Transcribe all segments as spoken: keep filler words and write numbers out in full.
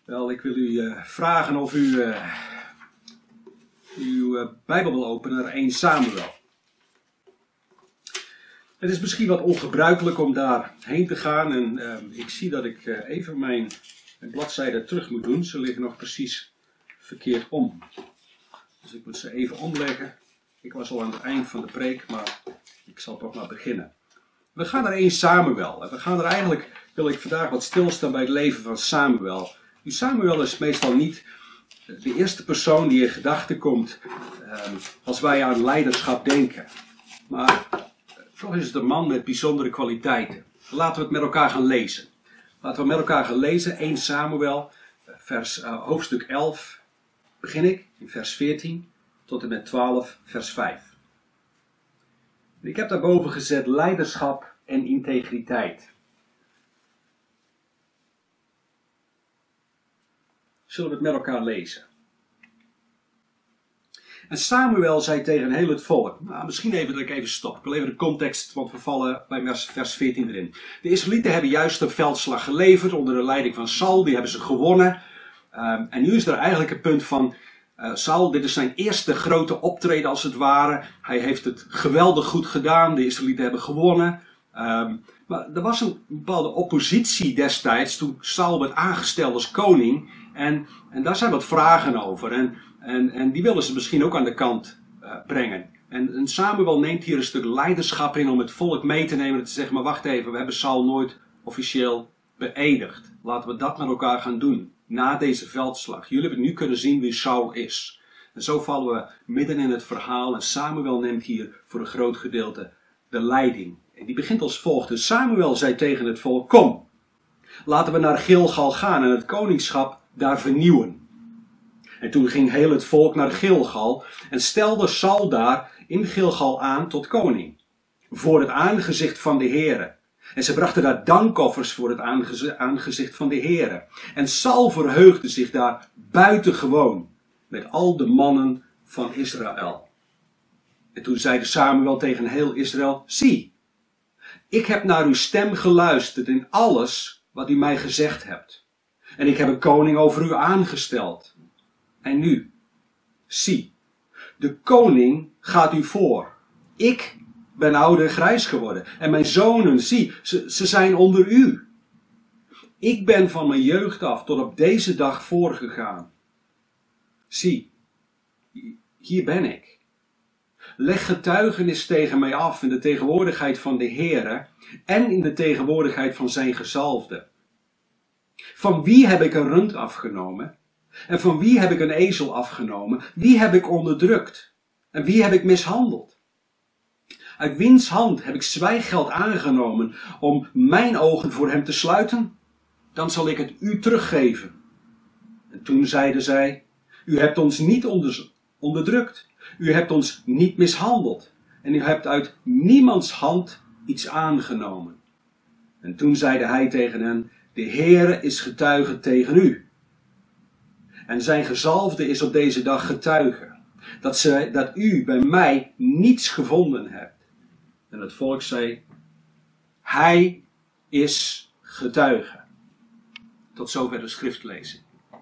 Wel, ik wil u uh, vragen of u uh, uw uh, Bijbel wil openen naar Eerste Samuel. Het is misschien wat ongebruikelijk om daarheen te gaan en uh, ik zie dat ik uh, even mijn, mijn bladzijden terug moet doen. Ze liggen nog precies verkeerd om. Dus ik moet ze even omleggen. Ik was al aan het eind van de preek, maar ik zal toch maar beginnen. We gaan naar Eerste Samuel. En we gaan er eigenlijk, wil ik vandaag wat stilstaan bij het leven van Samuel. Nu, Samuel is meestal niet de eerste persoon die in gedachten komt um, als wij aan leiderschap denken. Maar uh, toch is het een man met bijzondere kwaliteiten. Laten we het met elkaar gaan lezen. Laten we met elkaar gaan lezen. Eerste Samuel, vers, uh, hoofdstuk elf, begin ik, in vers veertien tot en met twaalf, vers vijf. Ik heb daarboven gezet leiderschap en integriteit. Zullen we het met elkaar lezen? En Samuel zei tegen heel het volk. Nou, misschien even dat ik even stop. Ik wil even de context, want we vallen bij vers veertien erin. De Israëlieten hebben juist een veldslag geleverd onder de leiding van Saul. Die hebben ze gewonnen. Um, en nu is er eigenlijk een punt van uh, Saul. Dit is zijn eerste grote optreden als het ware. Hij heeft het geweldig goed gedaan. De Israëlieten hebben gewonnen. Um, maar er was een bepaalde oppositie destijds toen Saul werd aangesteld als koning. En, en daar zijn wat vragen over. En, en, en die willen ze misschien ook aan de kant uh, brengen. En, en Samuel neemt hier een stuk leiderschap in om het volk mee te nemen. En te zeggen, maar wacht even, we hebben Saul nooit officieel beëdigd. Laten we dat met elkaar gaan doen. Na deze veldslag. Jullie hebben nu kunnen zien wie Saul is. En zo vallen we midden in het verhaal. En Samuel neemt hier voor een groot gedeelte de leiding. En die begint als volgt. Dus Samuel zei tegen het volk, kom. Laten we naar Gilgal gaan en het koningschap daar vernieuwen. En toen ging heel het volk naar Gilgal en stelde Saul daar in Gilgal aan tot koning. Voor het aangezicht van de Heere. En ze brachten daar dankoffers voor het aangezicht van de Heere. En Saul verheugde zich daar buitengewoon met al de mannen van Israël. En toen zeide Samuel tegen heel Israël, zie, ik heb naar uw stem geluisterd in alles wat u mij gezegd hebt. En ik heb een koning over u aangesteld. En nu, zie, de koning gaat u voor. Ik ben oud en grijs geworden. En mijn zonen, zie, ze, ze zijn onder u. Ik ben van mijn jeugd af tot op deze dag voorgegaan. Zie, hier ben ik. Leg getuigenis tegen mij af in de tegenwoordigheid van de Heere en in de tegenwoordigheid van zijn gezalfde. Van wie heb ik een rund afgenomen? En van wie heb ik een ezel afgenomen? Wie heb ik onderdrukt? En wie heb ik mishandeld? Uit wiens hand heb ik zwijggeld aangenomen om mijn ogen voor hem te sluiten? Dan zal ik het u teruggeven. En toen zeiden zij, u hebt ons niet onderdrukt. U hebt ons niet mishandeld. En u hebt uit niemands hand iets aangenomen. En toen zeide hij tegen hen, de Heere is getuige tegen u. En zijn gezalfde is op deze dag getuige. Dat, ze, dat u bij mij niets gevonden hebt. En het volk zei, hij is getuige. Tot zover de schriftlezing.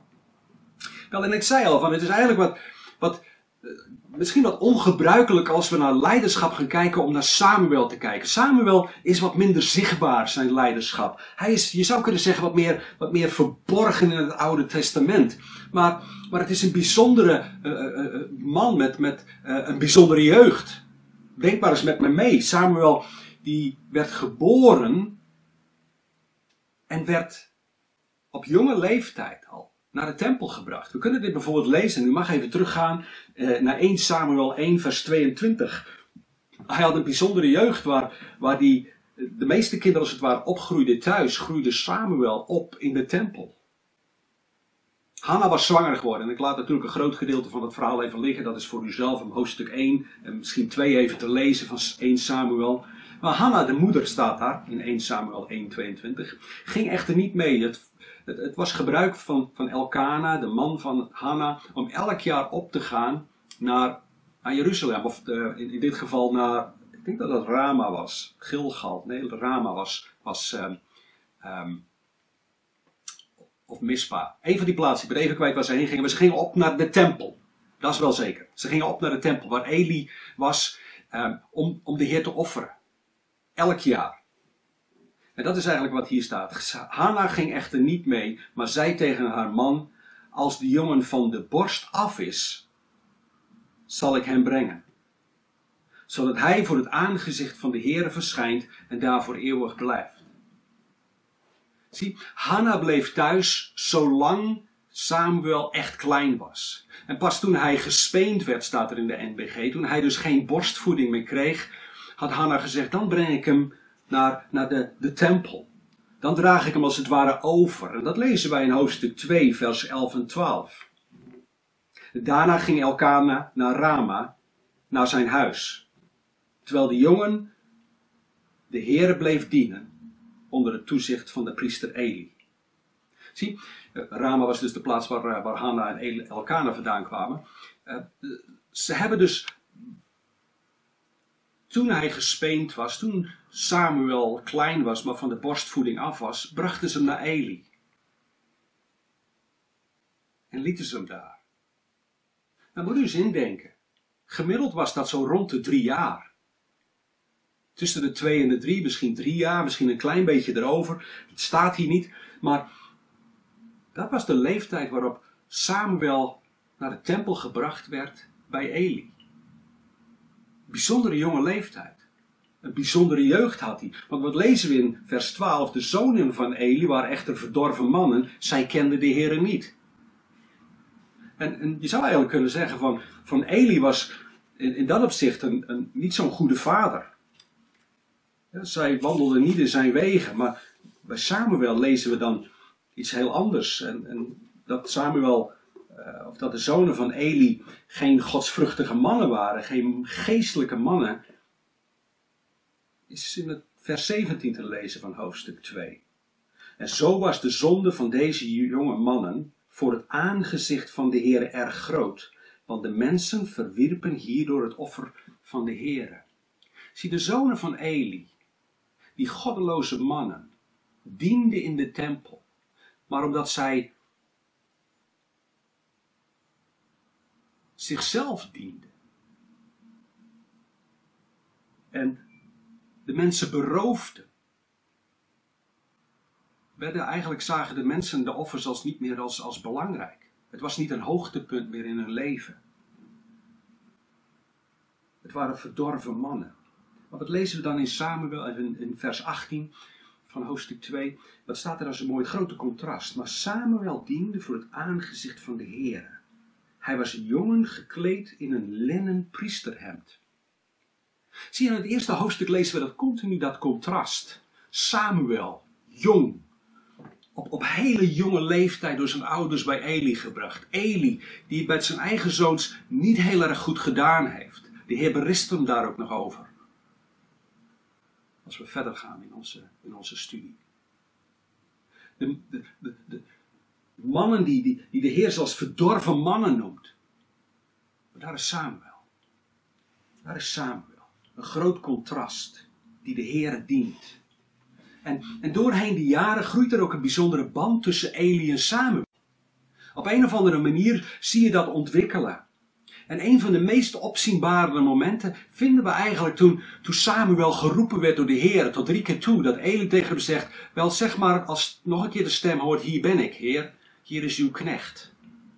Wel, en ik zei al, van, het is eigenlijk wat, wat misschien wat ongebruikelijk als we naar leiderschap gaan kijken om naar Samuel te kijken. Samuel is wat minder zichtbaar, zijn leiderschap. Hij is, je zou kunnen zeggen, wat meer, wat meer verborgen in het Oude Testament. Maar, maar het is een bijzondere uh, uh, man met, met uh, een bijzondere jeugd. Denk maar eens met me mee. Samuel die werd geboren en werd op jonge leeftijd al naar de tempel gebracht. We kunnen dit bijvoorbeeld lezen. U mag even teruggaan eh, naar Eerste Samuel één vers tweeëntwintig. Hij had een bijzondere jeugd waar, waar die, de meeste kinderen als het ware opgroeiden thuis. Groeide Samuel op in de tempel. Hanna was zwanger geworden. En ik laat natuurlijk een groot gedeelte van het verhaal even liggen. Dat is voor u zelf om hoofdstuk één en misschien twee even te lezen van Eerste Samuel. Maar Hanna, de moeder, staat daar in Eerste Samuel één tweeëntwintig. Ging echter niet mee. Het Het, het was gebruik van, van Elkana, de man van Hanna, om elk jaar op te gaan naar, naar Jeruzalem. Of de, in, in dit geval naar, ik denk dat dat Rama was. Gilgal, nee, Rama was, was um, um, of Mispa. Een van die plaatsen, ik ben even kwijt waar ze heen gingen, maar ze gingen op naar de tempel. Dat is wel zeker. Ze gingen op naar de tempel waar Eli was um, om, om de Heer te offeren. Elk jaar. En dat is eigenlijk wat hier staat. Hanna ging echter niet mee, maar zei tegen haar man: als de jongen van de borst af is, zal ik hem brengen. Zodat hij voor het aangezicht van de Heere verschijnt en daar voor eeuwig blijft. Zie, Hanna bleef thuis zolang Samuel echt klein was. En pas toen hij gespeend werd, staat er in de N B G, toen hij dus geen borstvoeding meer kreeg, had Hanna gezegd: dan breng ik hem naar, naar de, de tempel. Dan draag ik hem als het ware over. En dat lezen wij in hoofdstuk twee, vers elf en twaalf. Daarna ging Elkana naar Rama, naar zijn huis. Terwijl de jongen de Heere bleef dienen onder het toezicht van de priester Eli. Zie, Rama was dus de plaats waar, waar Hanna en Elkana vandaan kwamen. Uh, ze hebben dus, toen hij gespeend was, toen Samuel klein was, maar van de borstvoeding af was, brachten ze hem naar Eli. En lieten ze hem daar. Nou moet u eens indenken. Gemiddeld was dat zo rond de drie jaar. Tussen de twee en de drie, misschien drie jaar, misschien een klein beetje erover. Het staat hier niet, maar dat was de leeftijd waarop Samuel naar de tempel gebracht werd bij Eli. Bijzondere jonge leeftijd. Een bijzondere jeugd had hij. Want wat lezen we in vers twaalf? De zonen van Eli waren echter verdorven mannen. Zij kenden de Heere niet. En, en je zou eigenlijk kunnen zeggen van, van Eli was in, in dat opzicht een, een, niet zo'n goede vader. Ja, zij wandelde niet in zijn wegen. Maar bij Samuel lezen we dan iets heel anders. En, en dat Samuel, uh, of dat de zonen van Eli geen godsvruchtige mannen waren. Geen geestelijke mannen. Is in het vers zeventien te lezen van hoofdstuk twee. En zo was de zonde van deze jonge mannen voor het aangezicht van de Heere erg groot. Want de mensen verwierpen hierdoor het offer van de Heere. Zie, de zonen van Eli, die goddeloze mannen, dienden in de tempel. Maar omdat zij zichzelf dienden. En de mensen beroofden. Werden, eigenlijk zagen de mensen de offers als niet meer als, als belangrijk. Het was niet een hoogtepunt meer in hun leven. Het waren verdorven mannen. Maar wat lezen we dan in Samuel, in, in vers achttien van hoofdstuk twee? Wat staat er als een mooi grote contrast. Maar Samuel diende voor het aangezicht van de Heere. Hij was een jongen gekleed in een linnen priesterhemd. Zie je, in het eerste hoofdstuk lezen we dat continu dat contrast. Samuel, jong. Op, op hele jonge leeftijd door zijn ouders bij Eli gebracht. Eli, die het met zijn eigen zoons niet heel erg goed gedaan heeft. De Heer berist hem daar ook nog over. Als we verder gaan in onze, in onze studie. De, de, de, de mannen die, die, die de Heer zelfs verdorven mannen noemt. Maar daar is Samuel. Daar is Samuel. Een groot contrast die de Heer dient. En, en doorheen de jaren groeit er ook een bijzondere band tussen Eli en Samuel. Op een of andere manier zie je dat ontwikkelen. En een van de meest opzienbare momenten vinden we eigenlijk toen, toen Samuel geroepen werd door de Heer, tot drie keer toe, dat Eli tegen hem zegt: wel, zeg maar, als nog een keer de stem hoort: hier ben ik, Heer, hier is uw knecht.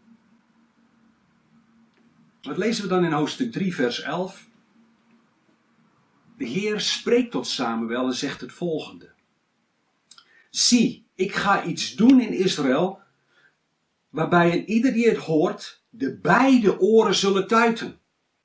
Wat lezen we dan in hoofdstuk drie, vers elf? De Heer spreekt tot Samuel en zegt het volgende: zie, ik ga iets doen in Israël, waarbij een ieder die het hoort, de beide oren zullen tuiten.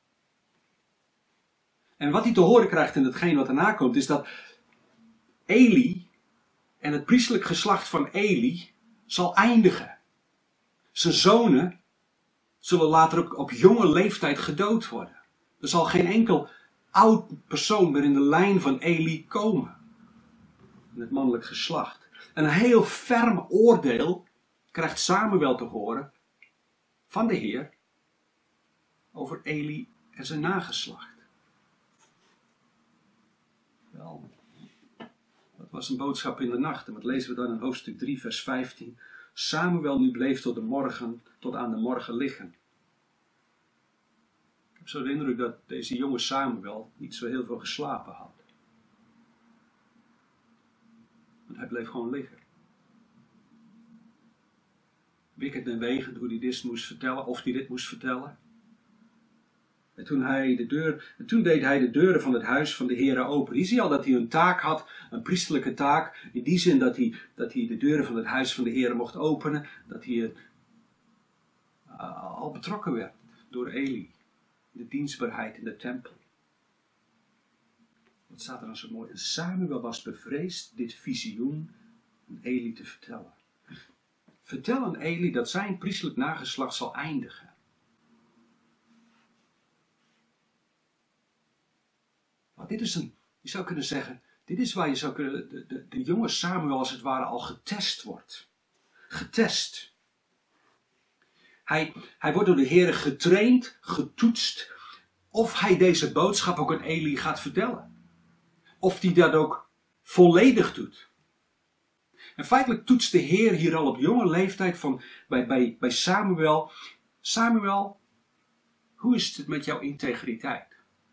En wat hij te horen krijgt in hetgeen wat erna komt, is dat Eli en het priestelijk geslacht van Eli zal eindigen. Zijn zonen zullen later ook op jonge leeftijd gedood worden. Er zal geen enkel oud persoon meer in de lijn van Eli komen. In het mannelijk geslacht. En een heel ferm oordeel krijgt Samuel te horen van de Heer over Eli en zijn nageslacht. Wel, dat was een boodschap in de nacht. En wat lezen we dan in hoofdstuk drie, vers vijftien Samuel nu bleef tot, de morgen, tot aan de morgen liggen. Ik heb zo de indruk dat deze jonge Samuel niet zo heel veel geslapen had. Want hij bleef gewoon liggen. Wikkend en wegend hoe hij dit moest vertellen, of hij dit moest vertellen. En toen, hij de deur, en toen deed hij de deuren van het huis van de Heere open. Hier zie je al dat hij een taak had, een priesterlijke taak. In die zin dat hij, dat hij de deuren van het huis van de Heere mocht openen. Dat hij uh, al betrokken werd door Eli. De dienstbaarheid in de tempel. Wat staat er dan zo mooi? En Samuel was bevreesd dit visioen aan Eli te vertellen. Vertel aan Eli dat zijn priesterlijk nageslacht zal eindigen. Maar dit is een, je zou kunnen zeggen, dit is waar je zou kunnen, de, de, de jonge Samuel als het ware al getest wordt. Getest. Hij, hij wordt door de Heere getraind, getoetst, of hij deze boodschap ook aan Eli gaat vertellen. Of hij dat ook volledig doet. En feitelijk toetst de Heer hier al op jonge leeftijd van, bij, bij, bij Samuel. Samuel, hoe is het met jouw integriteit?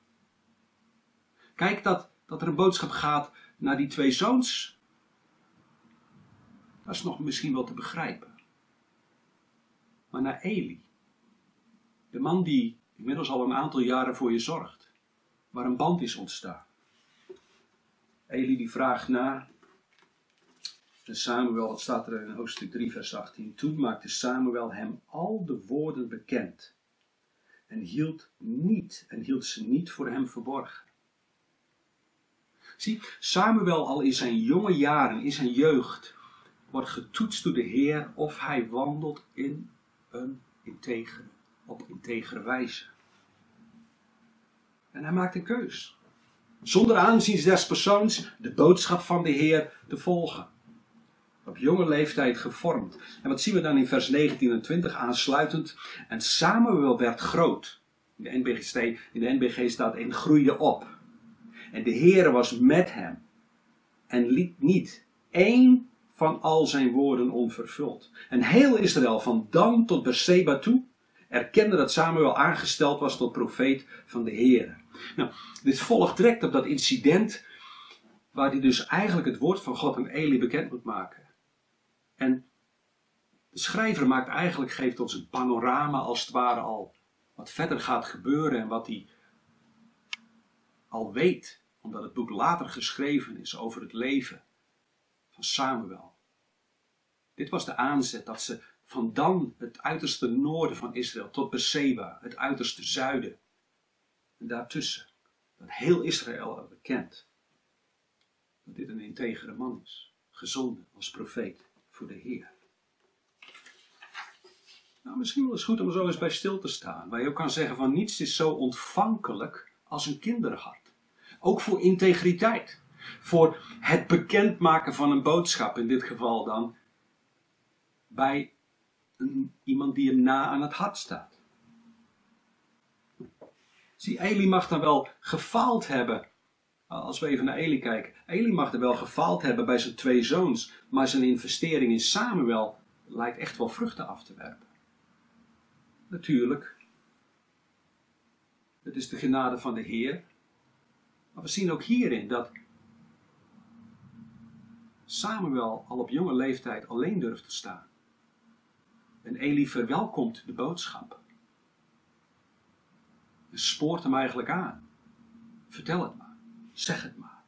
Kijk, dat, dat er een boodschap gaat naar die twee zoons. Dat is nog misschien wel te begrijpen. Maar naar Eli. De man die inmiddels al een aantal jaren voor je zorgt. Waar een band is ontstaan. Eli die vraagt na. En Samuel, dat staat er in hoofdstuk drie vers achttien. Toen maakte Samuel hem al de woorden bekend. En hield niet, en hield ze niet voor hem verborgen. Zie, Samuel al in zijn jonge jaren, in zijn jeugd, wordt getoetst door de Heer of hij wandelt in een integere, op integere wijze. En hij maakt een keus. Zonder aanzien des persoons de boodschap van de Heer te volgen. Op jonge leeftijd gevormd. En wat zien we dan in vers negentien en twintig aansluitend? En Samuel werd groot. In de N B G, in de N B G staat en groeide op. En de Heere was met hem. En liet niet één van al zijn woorden onvervuld. En heel Israël van Dan tot Berseba toe erkende dat Samuel aangesteld was tot profeet van de Heere. Nou, dit volgt direct op dat incident waar hij dus eigenlijk het woord van God aan Eli bekend moet maken. En de schrijver maakt eigenlijk, geeft ons een panorama als het ware al wat verder gaat gebeuren en wat hij al weet, omdat het boek later geschreven is over het leven van Samuel. Dit was de aanzet dat ze van Dan, het uiterste noorden van Israël, tot Berseba, het uiterste zuiden. En daartussen, dat heel Israël bekend, dat dit een integere man is, gezonden als profeet voor de Heer. Nou, misschien wel eens goed om zo eens bij stil te staan, waar je ook kan zeggen van niets is zo ontvankelijk als een kinderhart. Ook voor integriteit. Voor het bekendmaken van een boodschap. In dit geval dan. Bij een, iemand die hem na aan het hart staat. Zie, Eli mag dan wel gefaald hebben. Als we even naar Eli kijken. Eli mag er wel gefaald hebben bij zijn twee zoons. Maar zijn investering in Samuel lijkt echt wel vruchten af te werpen. Natuurlijk. Het is de genade van de Heer. Maar we zien ook hierin dat Samuel al op jonge leeftijd alleen durft te staan. En Eli verwelkomt de boodschap. En spoort hem eigenlijk aan. Vertel het maar. Zeg het maar.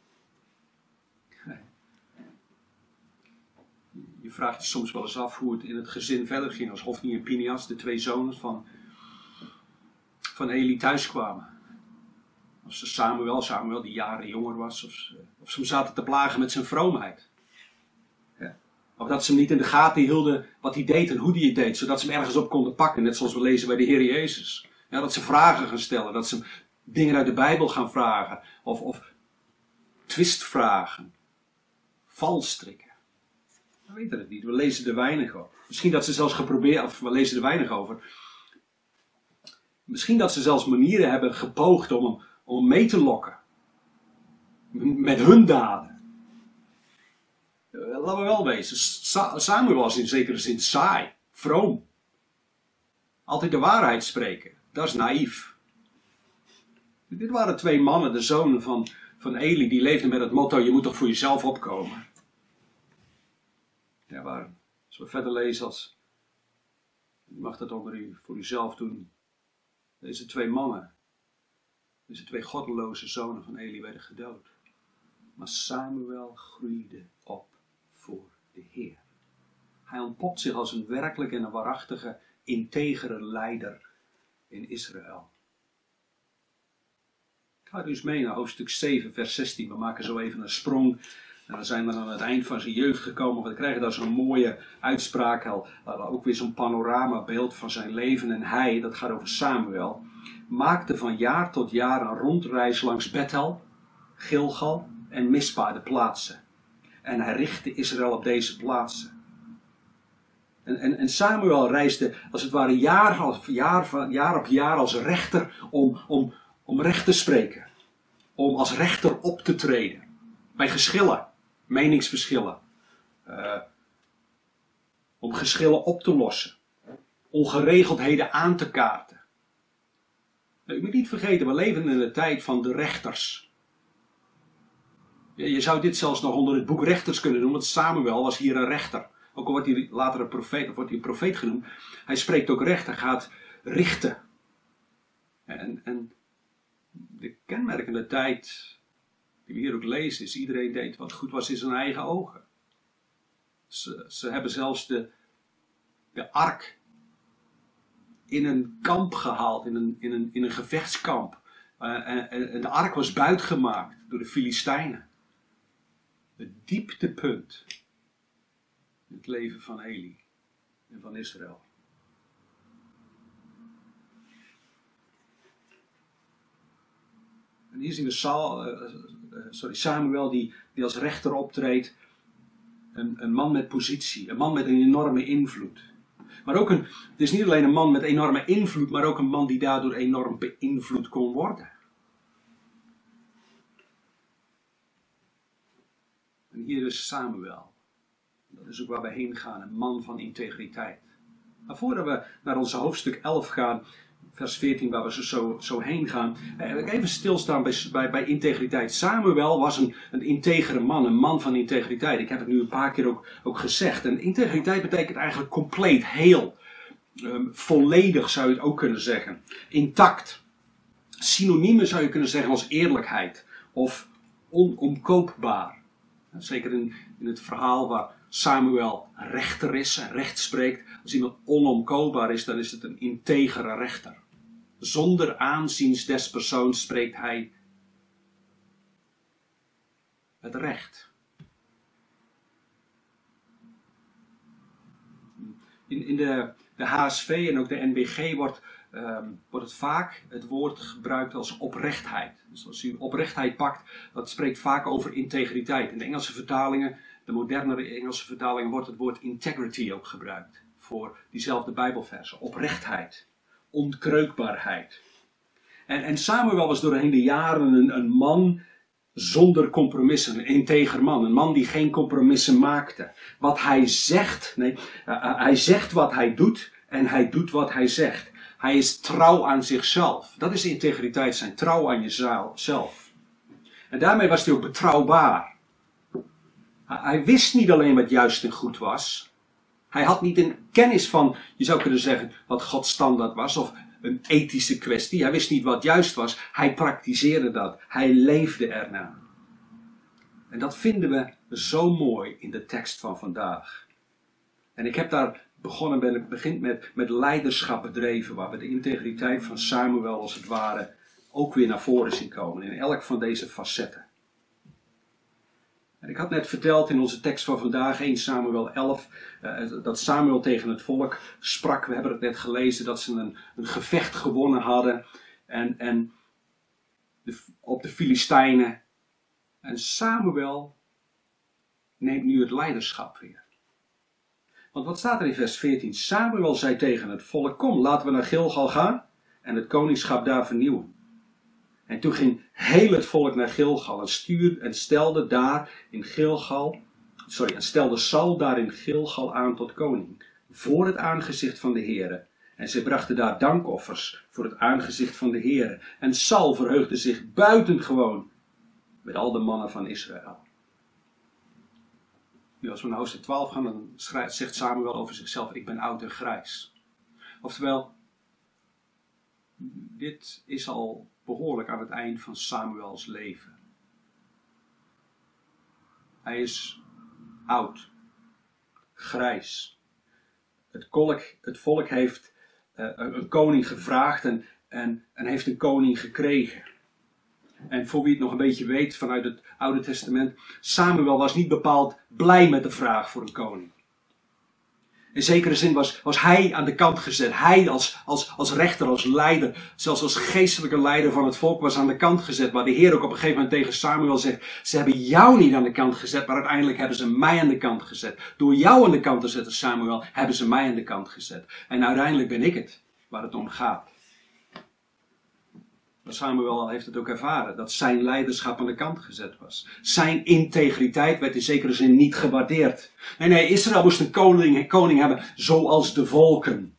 Je vraagt je soms wel eens af hoe het in het gezin verder ging als Hofni en Pinias, de twee zonen van, van Eli, thuis kwamen. Of ze Samuel, Samuel die jaren jonger was, of ze, of ze hem zaten te plagen met zijn vroomheid. Ja. Of dat ze hem niet in de gaten hielden wat hij deed en hoe hij het deed, zodat ze hem ergens op konden pakken, net zoals we lezen bij de Heer Jezus. Ja, dat ze vragen gaan stellen, dat ze dingen uit de Bijbel gaan vragen, of, of twistvragen, valstrikken. We weten het niet, we lezen er weinig over. Misschien dat ze zelfs geprobeerd, of we lezen er weinig over. Misschien dat ze zelfs manieren hebben gepoogd om hem, om hem mee te lokken. Met hun daden. Uh, laten we wel wezen, Sa Samuel was in zekere zin saai, vroom. Altijd de waarheid spreken, dat is naïef. Dit waren twee mannen, de zonen van, van Eli, die leefden met het motto, je moet toch voor jezelf opkomen. Ja, waar, als we verder lezen als, je mag dat onder u, voor uzelf doen, deze twee mannen, deze twee goddeloze zonen van Eli werden gedood. Maar Samuel groeide op voor de Heer. Hij ontpopt zich als een werkelijk en een waarachtige, integere leider in Israël. Ik ga dus mee naar hoofdstuk zeven, vers zestien. We maken zo even een sprong. En dan zijn we aan het eind van zijn jeugd gekomen. We krijgen daar zo'n mooie uitspraak. Al, ook weer zo'n panoramabeeld van zijn leven. En hij, dat gaat over Samuel, maakte van jaar tot jaar een rondreis langs Bethel, Gilgal en Mispa, de plaatsen. En hij richtte Israël op deze plaatsen. En, en, en Samuel reisde als het ware jaar op jaar, jaar, op jaar als rechter om, om, om recht te spreken. Om als rechter op te treden. Bij geschillen, meningsverschillen. Uh, om geschillen op te lossen. Ongeregeldheden aan te kaarten. Je moet niet vergeten, we leven in de tijd van de rechters. Je zou dit zelfs nog onder het boek rechters kunnen doen, want Samuel was hier een rechter. Ook al wordt hij later een profeet, of wordt hij een profeet genoemd. Hij spreekt ook recht, hij gaat richten. En, en de kenmerkende tijd die we hier ook lezen is, iedereen deed wat goed was in zijn eigen ogen. Ze, ze hebben zelfs de, de ark in een kamp gehaald, in een, in een, in een gevechtskamp. Uh, en, en de ark was buitgemaakt door de Filistijnen. Het dieptepunt in het leven van Eli en van Israël. En hier zien we Saul, uh, uh, sorry, Samuel die, die als rechter optreedt. Een, een man met positie, een man met een enorme invloed. Maar ook een, het is niet alleen een man met enorme invloed, maar ook een man die daardoor enorm beïnvloed kon worden. En hier is Samuel. Dat is ook waar we heen gaan, een man van integriteit. Maar voordat we naar onze hoofdstuk elf gaan, vers veertien, waar we zo, zo, zo heen gaan, even stilstaan bij, bij, bij integriteit. Samuel was een, een integere man, een man van integriteit. Ik heb het nu een paar keer ook, ook gezegd. En integriteit betekent eigenlijk compleet, heel, um, volledig zou je het ook kunnen zeggen. Intact. Synoniemen zou je kunnen zeggen als eerlijkheid of onomkoopbaar. Zeker in, in het verhaal waar Samuel rechter is en recht spreekt. Als iemand onomkoopbaar is, dan is het een integere rechter. Zonder aanziens des persoons spreekt hij het recht. In, in de, de H S V en ook de N B G wordt, um, wordt het vaak het woord gebruikt als oprechtheid. Dus als u oprechtheid pakt, dat spreekt vaak over integriteit. In de Engelse vertalingen, de modernere Engelse vertalingen, wordt het woord integrity ook gebruikt. Voor diezelfde Bijbelversen. Oprechtheid. Onkreukbaarheid. En, en Samuel was doorheen de jaren een, een man zonder compromissen. Een integer man. Een man die geen compromissen maakte. Wat hij zegt, nee, uh, hij zegt wat hij doet en hij doet wat hij zegt. Hij is trouw aan zichzelf. Dat is integriteit zijn. Trouw aan jezelf. En daarmee was hij ook betrouwbaar. Hij wist niet alleen wat juist en goed was. Hij had niet een kennis van, je zou kunnen zeggen, wat Gods standaard was. Of een ethische kwestie. Hij wist niet wat juist was. Hij praktiseerde dat. Hij leefde ernaar. En dat vinden we zo mooi in de tekst van vandaag. En ik heb daar begonnen, ben ik begint met, met leiderschap bedreven. Waar we de integriteit van Samuel als het ware ook weer naar voren zien komen. In elk van deze facetten. En ik had net verteld in onze tekst van vandaag, eerste Samuel elf, uh, dat Samuel tegen het volk sprak. We hebben het net gelezen dat ze een, een gevecht gewonnen hadden en, en de, op de Filistijnen. En Samuel neemt nu het leiderschap weer. Want wat staat er in vers veertien? Samuel zei tegen het volk, kom, laten we naar Gilgal gaan en het koningschap daar vernieuwen. En toen ging heel het volk naar Gilgal en stuurde en stelde daar in Gilgal sorry, en stelde Saul daarin Gilgal aan tot koning, voor het aangezicht van de Heere. En zij brachten daar dankoffers voor het aangezicht van de Heere. En Saul verheugde zich buitengewoon met al de mannen van Israël. Nu, als we naar hoofdstuk twaalf gaan, dan schrijft, zegt Samuel over zichzelf: ik ben oud en grijs. Oftewel, dit is al behoorlijk aan het eind van Samuels leven. Hij is oud, grijs. Het volk, het volk heeft uh, een koning gevraagd en, en, en heeft een koning gekregen. En voor wie het nog een beetje weet vanuit het Oude Testament, Samuel was niet bepaald blij met de vraag voor een koning. In zekere zin was, was hij aan de kant gezet. Hij als, als, als rechter, als leider, zelfs als geestelijke leider van het volk was aan de kant gezet. Maar de Heer ook op een gegeven moment tegen Samuel zegt: ze hebben jou niet aan de kant gezet, maar uiteindelijk hebben ze mij aan de kant gezet. Door jou aan de kant te zetten, Samuel, hebben ze mij aan de kant gezet. En uiteindelijk ben ik het waar het om gaat. Maar Samuel heeft het ook ervaren, dat zijn leiderschap aan de kant gezet was. Zijn integriteit werd in zekere zin niet gewaardeerd. Nee, nee, Israël moest een koning, een koning hebben zoals de volken.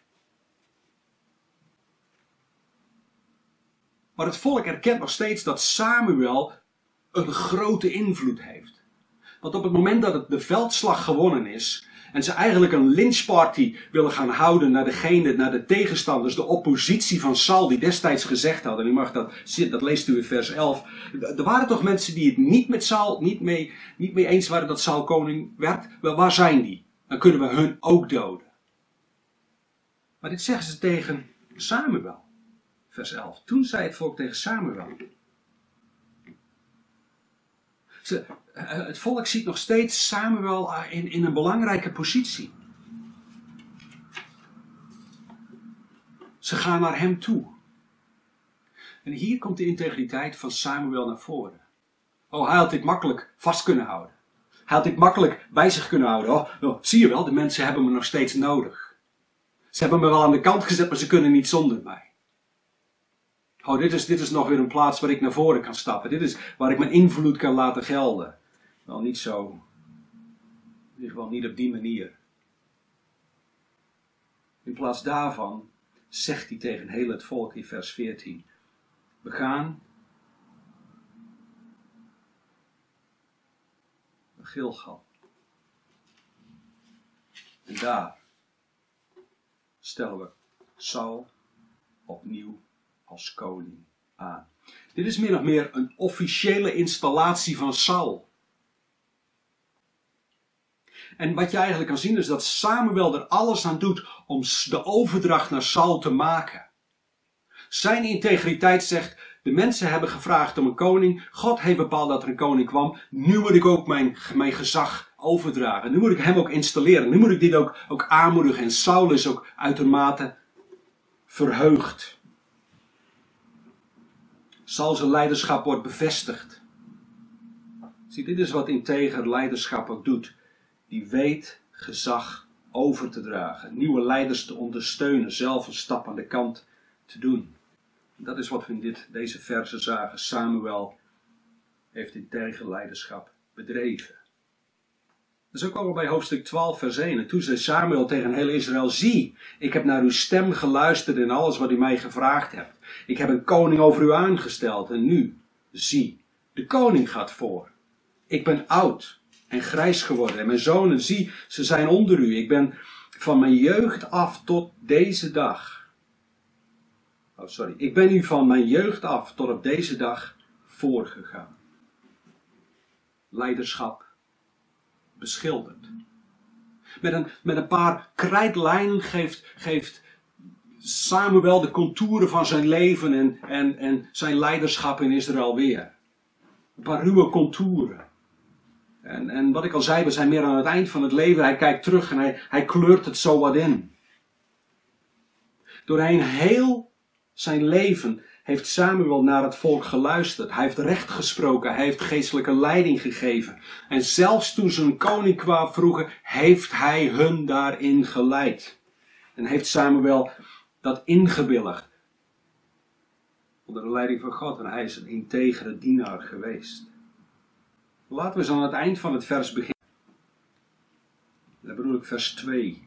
Maar het volk erkent nog steeds dat Samuel een grote invloed heeft. Want op het moment dat het de veldslag gewonnen is en ze eigenlijk een lynchparty willen gaan houden naar degene, naar de tegenstanders, de oppositie van Saul, die destijds gezegd hadden, en u mag dat, dat leest u in vers elf, er waren toch mensen die het niet met Saul, niet mee, niet mee eens waren dat Saul koning werd? Wel, waar zijn die? Dan kunnen we hun ook doden. Maar dit zeggen ze tegen Samuel, vers elf. Toen zei het volk tegen Samuel. Ze, het volk ziet nog steeds Samuel in, in een belangrijke positie. Ze gaan naar hem toe. En hier komt de integriteit van Samuel naar voren. Oh, hij had dit makkelijk vast kunnen houden. Hij had dit makkelijk bij zich kunnen houden. Oh, oh, zie je wel, de mensen hebben me nog steeds nodig. Ze hebben me wel aan de kant gezet, maar ze kunnen niet zonder mij. Oh, dit is, dit is nog weer een plaats waar ik naar voren kan stappen. Dit is waar ik mijn invloed kan laten gelden. Wel niet zo. In ieder geval niet op die manier. In plaats daarvan zegt hij tegen heel het volk in vers veertien. We gaan naar Gilgal. En daar stellen we Saul opnieuw als koning aan. Dit is min of meer een officiële installatie van Saul. En wat je eigenlijk kan zien is dat Samuel er alles aan doet om de overdracht naar Saul te maken. Zijn integriteit zegt: de mensen hebben gevraagd om een koning. God heeft bepaald dat er een koning kwam. Nu moet ik ook mijn, mijn gezag overdragen. Nu moet ik hem ook installeren. Nu moet ik dit ook, ook aanmoedigen. En Saul is ook uitermate verheugd. Saul's leiderschap wordt bevestigd. Zie, dit is wat integer leiderschap ook doet. Die weet gezag over te dragen. Nieuwe leiders te ondersteunen. Zelf een stap aan de kant te doen. Dat is wat we in dit, deze verse zagen. Samuel heeft integer leiderschap bedreven. Dat is ook al bij hoofdstuk twaalf vers één. En toen zei Samuel tegen heel Israël: zie, ik heb naar uw stem geluisterd in alles wat u mij gevraagd hebt. Ik heb een koning over u aangesteld. En nu, zie, de koning gaat voor. Ik ben oud en grijs geworden. En mijn zonen, zie, ze zijn onder u. Ik ben van mijn jeugd af tot deze dag. Oh, sorry. Ik ben u van mijn jeugd af tot op deze dag voorgegaan. Leiderschap beschilderd. Met een, met een paar krijtlijnen geeft, geeft Samuel de contouren van zijn leven en, en, en zijn leiderschap in Israël weer. Een paar ruwe contouren. En, en wat ik al zei, we zijn meer aan het eind van het leven. Hij kijkt terug en hij, hij kleurt het zo wat in. Doorheen heel zijn leven heeft Samuel naar het volk geluisterd. Hij heeft recht gesproken. Hij heeft geestelijke leiding gegeven. En zelfs toen ze een koning kwam vroegen, heeft hij hun daarin geleid. En heeft Samuel dat ingewilligd. Onder de leiding van God. En hij is een integere dienaar geweest. Laten we eens aan het eind van het vers beginnen. eigenlijk vers twee.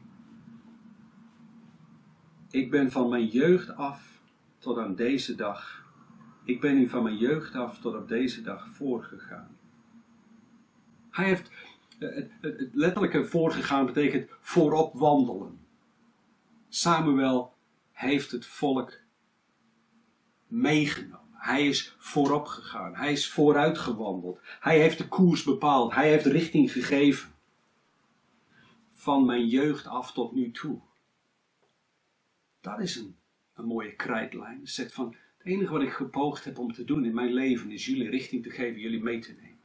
Ik ben van mijn jeugd af tot aan deze dag. Ik ben u van mijn jeugd af tot op deze dag voorgegaan. Hij heeft, het, het, het letterlijke voorgegaan betekent voorop wandelen. Samuel heeft het volk meegenomen. Hij is voorop gegaan. Hij is vooruit gewandeld. Hij heeft de koers bepaald. Hij heeft richting gegeven. Van mijn jeugd af tot nu toe. Dat is een, een mooie krijtlijn. Het zegt van, het enige wat ik gepoogd heb om te doen in mijn leven is jullie richting te geven, jullie mee te nemen.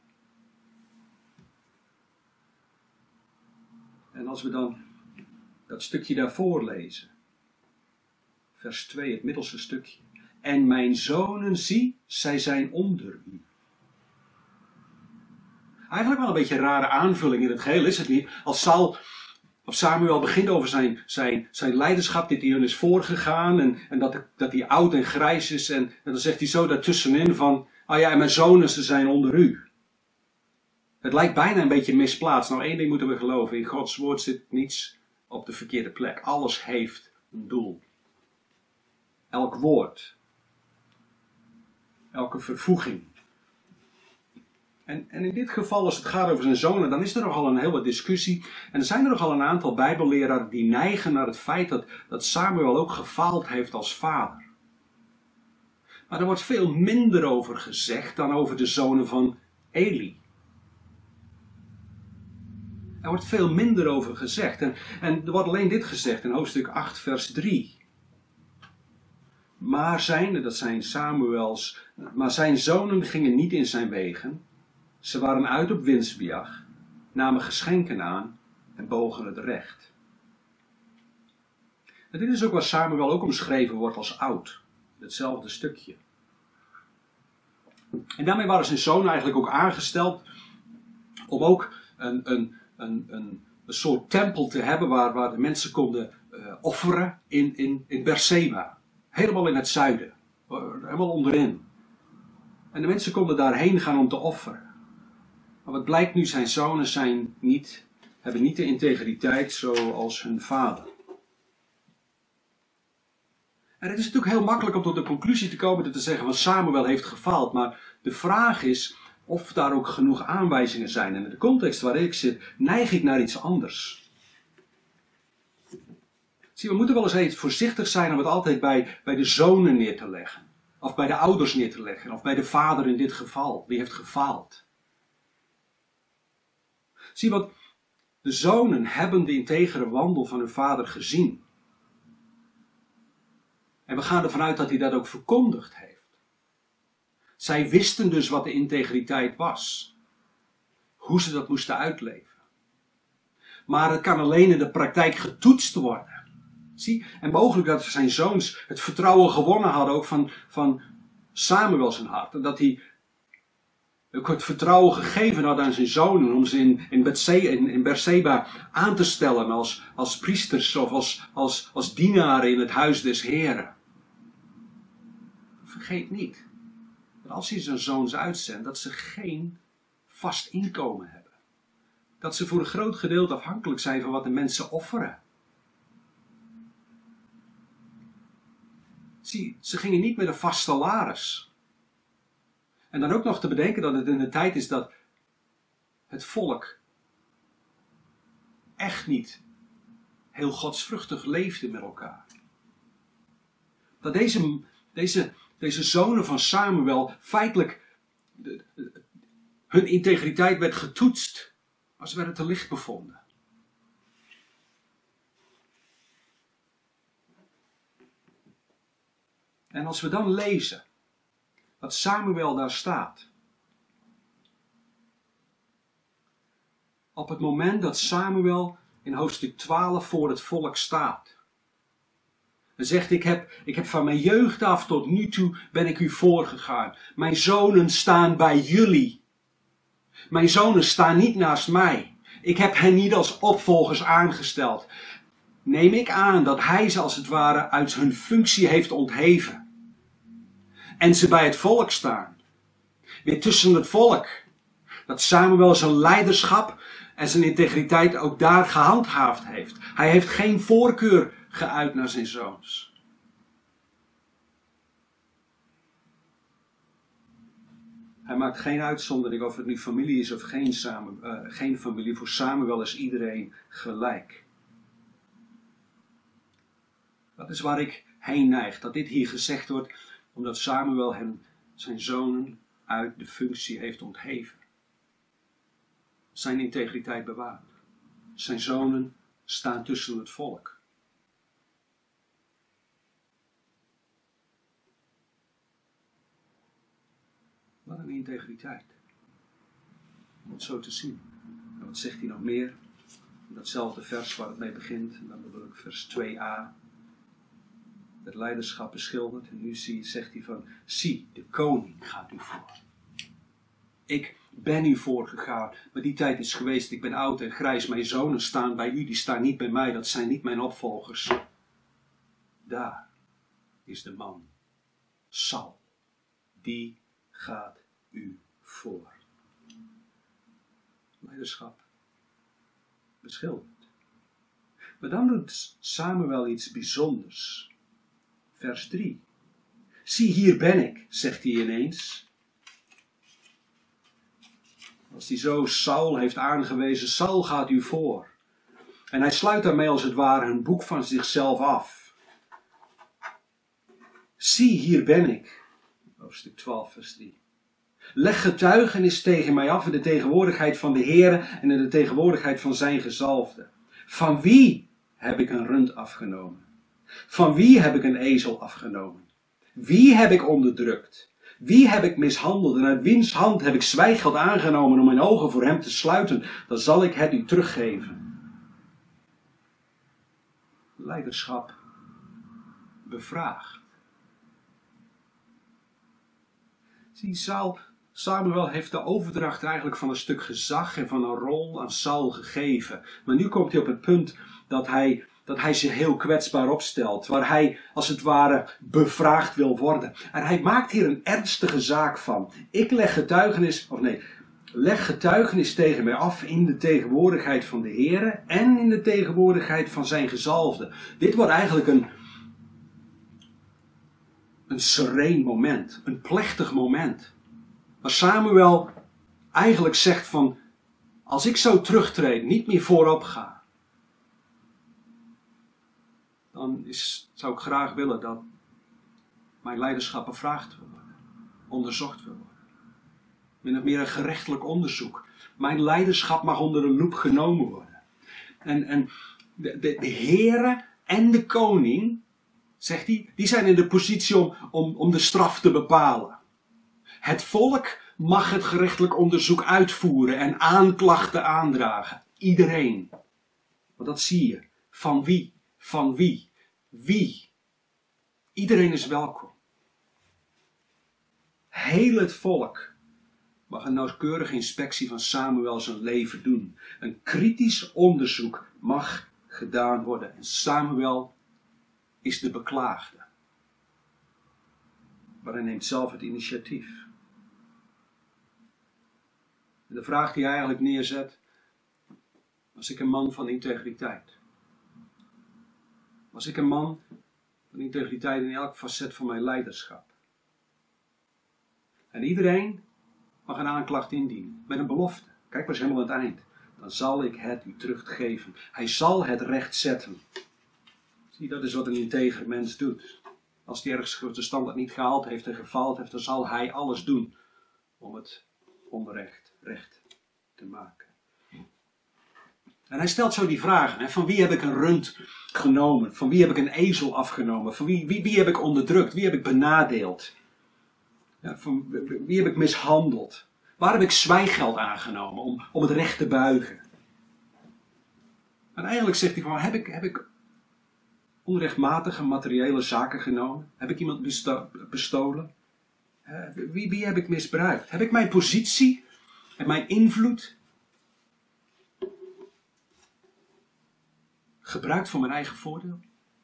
En als we dan dat stukje daarvoor lezen. Vers twee, het middelste stukje. En mijn zonen, zie, zij zijn onder u. Eigenlijk wel een beetje een rare aanvulling in het geheel, is het niet? Als Saul, of Samuel begint over zijn, zijn, zijn leiderschap, dit hij hun is voorgegaan. En, en dat, dat hij oud en grijs is. En, en dan zegt hij zo daartussenin van, ah ja, en mijn zonen, ze zijn onder u. Het lijkt bijna een beetje misplaatst. Nou, één ding moeten we geloven. In Gods woord zit niets op de verkeerde plek. Alles heeft een doel. Elk woord. Elke vervoeging. En, en in dit geval, als het gaat over zijn zonen, dan is er nogal een hele discussie. En er zijn er nogal een aantal bijbelleraren die neigen naar het feit dat, dat Samuel ook gefaald heeft als vader. Maar er wordt veel minder over gezegd dan over de zonen van Eli. Er wordt veel minder over gezegd. En, en er wordt alleen dit gezegd in hoofdstuk acht vers drie. Maar zijn, dat zijn Samuels, maar zijn zonen gingen niet in zijn wegen. Ze waren uit op winstbejag, namen geschenken aan en bogen het recht. En dit is ook waar Samuel ook omschreven wordt als oud. Hetzelfde stukje. En daarmee waren zijn zonen eigenlijk ook aangesteld om ook een, een, een, een, een soort tempel te hebben waar, waar de mensen konden uh, offeren in, in, in Beerseba. Helemaal in het zuiden. Helemaal onderin. En de mensen konden daarheen gaan om te offeren. Maar wat blijkt nu, zijn zonen zijn niet, hebben niet de integriteit zoals hun vader. En het is natuurlijk heel makkelijk om tot de conclusie te komen dat te zeggen van Samuel heeft gefaald. Maar de vraag is of daar ook genoeg aanwijzingen zijn. En in de context waarin ik zit, neig ik naar iets anders. Zie, we moeten wel eens even voorzichtig zijn om het altijd bij, bij de zonen neer te leggen. Of bij de ouders neer te leggen. Of bij de vader in dit geval. Die heeft gefaald. Zie, want de zonen hebben de integere wandel van hun vader gezien. En we gaan ervan uit dat hij dat ook verkondigd heeft. Zij wisten dus wat de integriteit was. Hoe ze dat moesten uitleven. Maar het kan alleen in de praktijk getoetst worden. Zie, en mogelijk dat zijn zoons het vertrouwen gewonnen hadden ook van, van Samuel zijn hart. En dat hij ook het vertrouwen gegeven had aan zijn zonen om ze in, in, Bethse, in, in Beerseba aan te stellen als, als priesters of als, als, als dienaren in het huis des Heren. Vergeet niet dat als hij zijn zoons uitzendt, dat ze geen vast inkomen hebben. Dat ze voor een groot gedeelte afhankelijk zijn van wat de mensen offeren. Zie, ze gingen niet met een vast salaris. En dan ook nog te bedenken dat het in de tijd is dat het volk echt niet heel godsvruchtig leefde met elkaar. Dat deze, deze, deze zonen van Samuel feitelijk de, de, hun integriteit werd getoetst, maar ze werden te licht bevonden. En als we dan lezen wat Samuel daar staat. Op het moment dat Samuel in hoofdstuk twaalf voor het volk staat. Hij zegt, ik heb, ik heb van mijn jeugd af tot nu toe ben ik u voorgegaan. Mijn zonen staan bij jullie. Mijn zonen staan niet naast mij. Ik heb hen niet als opvolgers aangesteld. Neem ik aan dat hij ze als het ware uit hun functie heeft ontheven. En ze bij het volk staan. Weer tussen het volk. Dat Samuel zijn leiderschap en zijn integriteit ook daar gehandhaafd heeft. Hij heeft geen voorkeur geuit naar zijn zoons. Hij maakt geen uitzondering of het nu familie is of geen, samen, uh, geen familie. Voor Samuel is iedereen gelijk. Dat is waar ik heen neig. Dat dit hier gezegd wordt omdat Samuel hem, zijn zonen, uit de functie heeft ontheven. Zijn integriteit bewaard. Zijn zonen staan tussen het volk. Wat een integriteit. Om het zo te zien. En wat zegt hij nog meer? In datzelfde vers waar het mee begint. En dan bedoel ik vers twee a. Het leiderschap beschilderd. En nu zie, zegt hij van, zie, de koning gaat u voor. Ik ben u voorgegaan. Maar die tijd is geweest. Ik ben oud en grijs. Mijn zonen staan bij u. Die staan niet bij mij. Dat zijn niet mijn opvolgers. Daar is de man. Saul. Die gaat u voor. Leiderschap beschilderd. Maar dan doet Samuel iets bijzonders. Vers drie. Zie, hier ben ik, zegt hij ineens. Als hij zo Saul heeft aangewezen, Saul gaat u voor. En hij sluit daarmee als het ware een boek van zichzelf af. Zie, hier ben ik. Hoofdstuk twaalf, vers drie. Leg getuigenis tegen mij af in de tegenwoordigheid van de Heere en in de tegenwoordigheid van zijn gezalfde. Van wie heb ik een rund afgenomen? Van wie heb ik een ezel afgenomen? Wie heb ik onderdrukt? Wie heb ik mishandeld en uit wiens hand heb ik zwijgeld aangenomen om mijn ogen voor hem te sluiten? Dan zal ik het u teruggeven. Leiderschap bevraagd. Zie, Saul, Samuel heeft de overdracht eigenlijk van een stuk gezag en van een rol aan Saul gegeven. Maar nu komt hij op het punt dat hij, dat hij zich heel kwetsbaar opstelt. Waar hij als het ware bevraagd wil worden. En hij maakt hier een ernstige zaak van. Ik leg getuigenis, of nee, leg getuigenis tegen mij af in de tegenwoordigheid van de Heere en in de tegenwoordigheid van zijn gezalfde. Dit wordt eigenlijk een, een sereen moment, een plechtig moment. Waar Samuel eigenlijk zegt van, als ik zo terugtreed, niet meer voorop ga, dan is, zou ik graag willen dat mijn leiderschap bevraagd wil worden, onderzocht wil worden. Min of meer een gerechtelijk onderzoek. Mijn leiderschap mag onder de loep genomen worden. En, en de, de, de Heere en de koning, zegt hij, die zijn in de positie om, om, om de straf te bepalen. Het volk mag het gerechtelijk onderzoek uitvoeren en aanklachten aandragen. Iedereen. Want dat zie je. Van wie? Van wie? Wie? Iedereen is welkom. Heel het volk mag een nauwkeurige inspectie van Samuel zijn leven doen. Een kritisch onderzoek mag gedaan worden. En Samuel is de beklaagde. Maar hij neemt zelf het initiatief. En de vraag die hij eigenlijk neerzet, was ik een man van integriteit? Was ik een man van integriteit in elk facet van mijn leiderschap? En iedereen mag een aanklacht indienen, met een belofte. Kijk, we zijn helemaal aan het eind. Dan zal ik het u teruggeven. Hij zal het recht zetten. Zie, dat is wat een integer mens doet. Als hij ergens de standaard niet gehaald heeft en gefaald heeft, dan zal hij alles doen om het onrecht recht te maken. En hij stelt zo die vragen. Hè, van wie heb ik een rund genomen? Van wie heb ik een ezel afgenomen? Van wie, wie, wie heb ik onderdrukt? Wie heb ik benadeeld? Ja, van wie heb ik mishandeld? Waar heb ik zwijggeld aangenomen om, om het recht te buigen? En eigenlijk zegt hij van, heb ik, heb ik onrechtmatige materiële zaken genomen? Heb ik iemand besto- bestolen? Uh, wie, wie heb ik misbruikt? Heb ik mijn positie en mijn invloed gebruikt voor mijn eigen voordeel?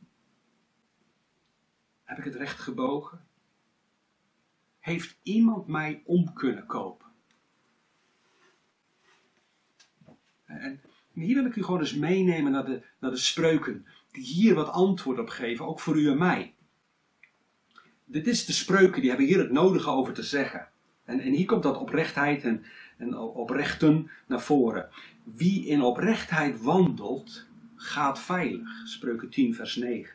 Heb ik het recht gebogen? Heeft iemand mij om kunnen kopen? En hier wil ik u gewoon eens meenemen naar de, naar de spreuken, die hier wat antwoord op geven, ook voor u en mij. Dit is de spreuken, die hebben hier het nodige over te zeggen. En, en hier komt dat oprechtheid en, en oprechten naar voren. Wie in oprechtheid wandelt, gaat veilig. Spreuken tien vers negen.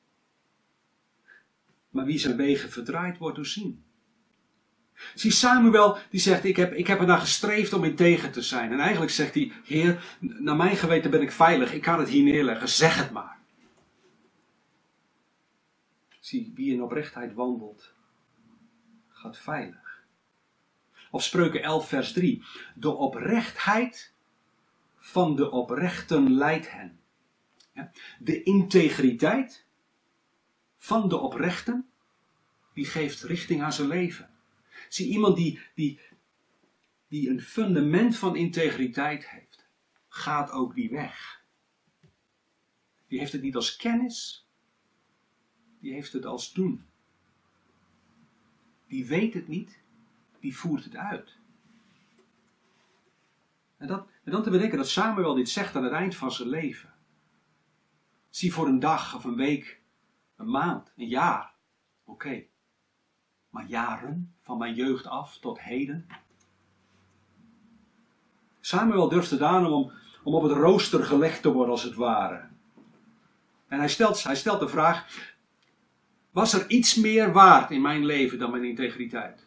Maar wie zijn wegen verdraait, wordt doorzien. Zie, Samuel die zegt, ik heb, ik heb ernaar gestreefd om integer te zijn. En eigenlijk zegt hij, Heer, naar mijn geweten ben ik veilig. Ik kan het hier neerleggen, zeg het maar. Zie, wie in oprechtheid wandelt, gaat veilig. Of Spreuken elf vers drie. De oprechtheid van de oprechten leidt hen. De integriteit van de oprechten, die geeft richting aan zijn leven. Zie, iemand die, die, die een fundament van integriteit heeft, gaat ook die weg. Die heeft het niet als kennis, die heeft het als doen. Die weet het niet, die voert het uit. En, dat, en dan te bedenken dat Samuel dit zegt aan het eind van zijn leven. Zie, voor een dag of een week, een maand, een jaar, oké. Okay. Maar jaren, van mijn jeugd af tot heden. Samuel durfde daarom om, om op het rooster gelegd te worden als het ware. En hij stelt, hij stelt de vraag, was er iets meer waard in mijn leven dan mijn integriteit?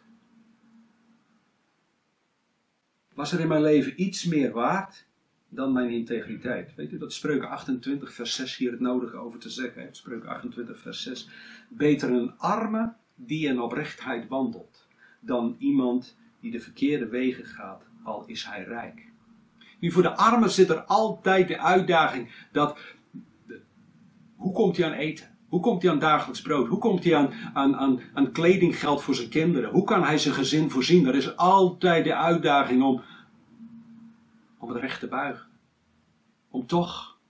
Was er in mijn leven iets meer waard dan mijn integriteit? Weet u dat Spreuken achtentwintig vers zes hier het nodige over te zeggen heeft? Spreuken achtentwintig vers zes. Beter een arme die in oprechtheid wandelt, dan iemand die de verkeerde wegen gaat, al is hij rijk. Nu, voor de armen zit er altijd de uitdaging dat, hoe komt hij aan eten? Hoe komt hij aan dagelijks brood? Hoe komt hij aan, aan, aan, aan kledinggeld voor zijn kinderen? Hoe kan hij zijn gezin voorzien? Er is altijd de uitdaging om, om het recht te buigen. Om toch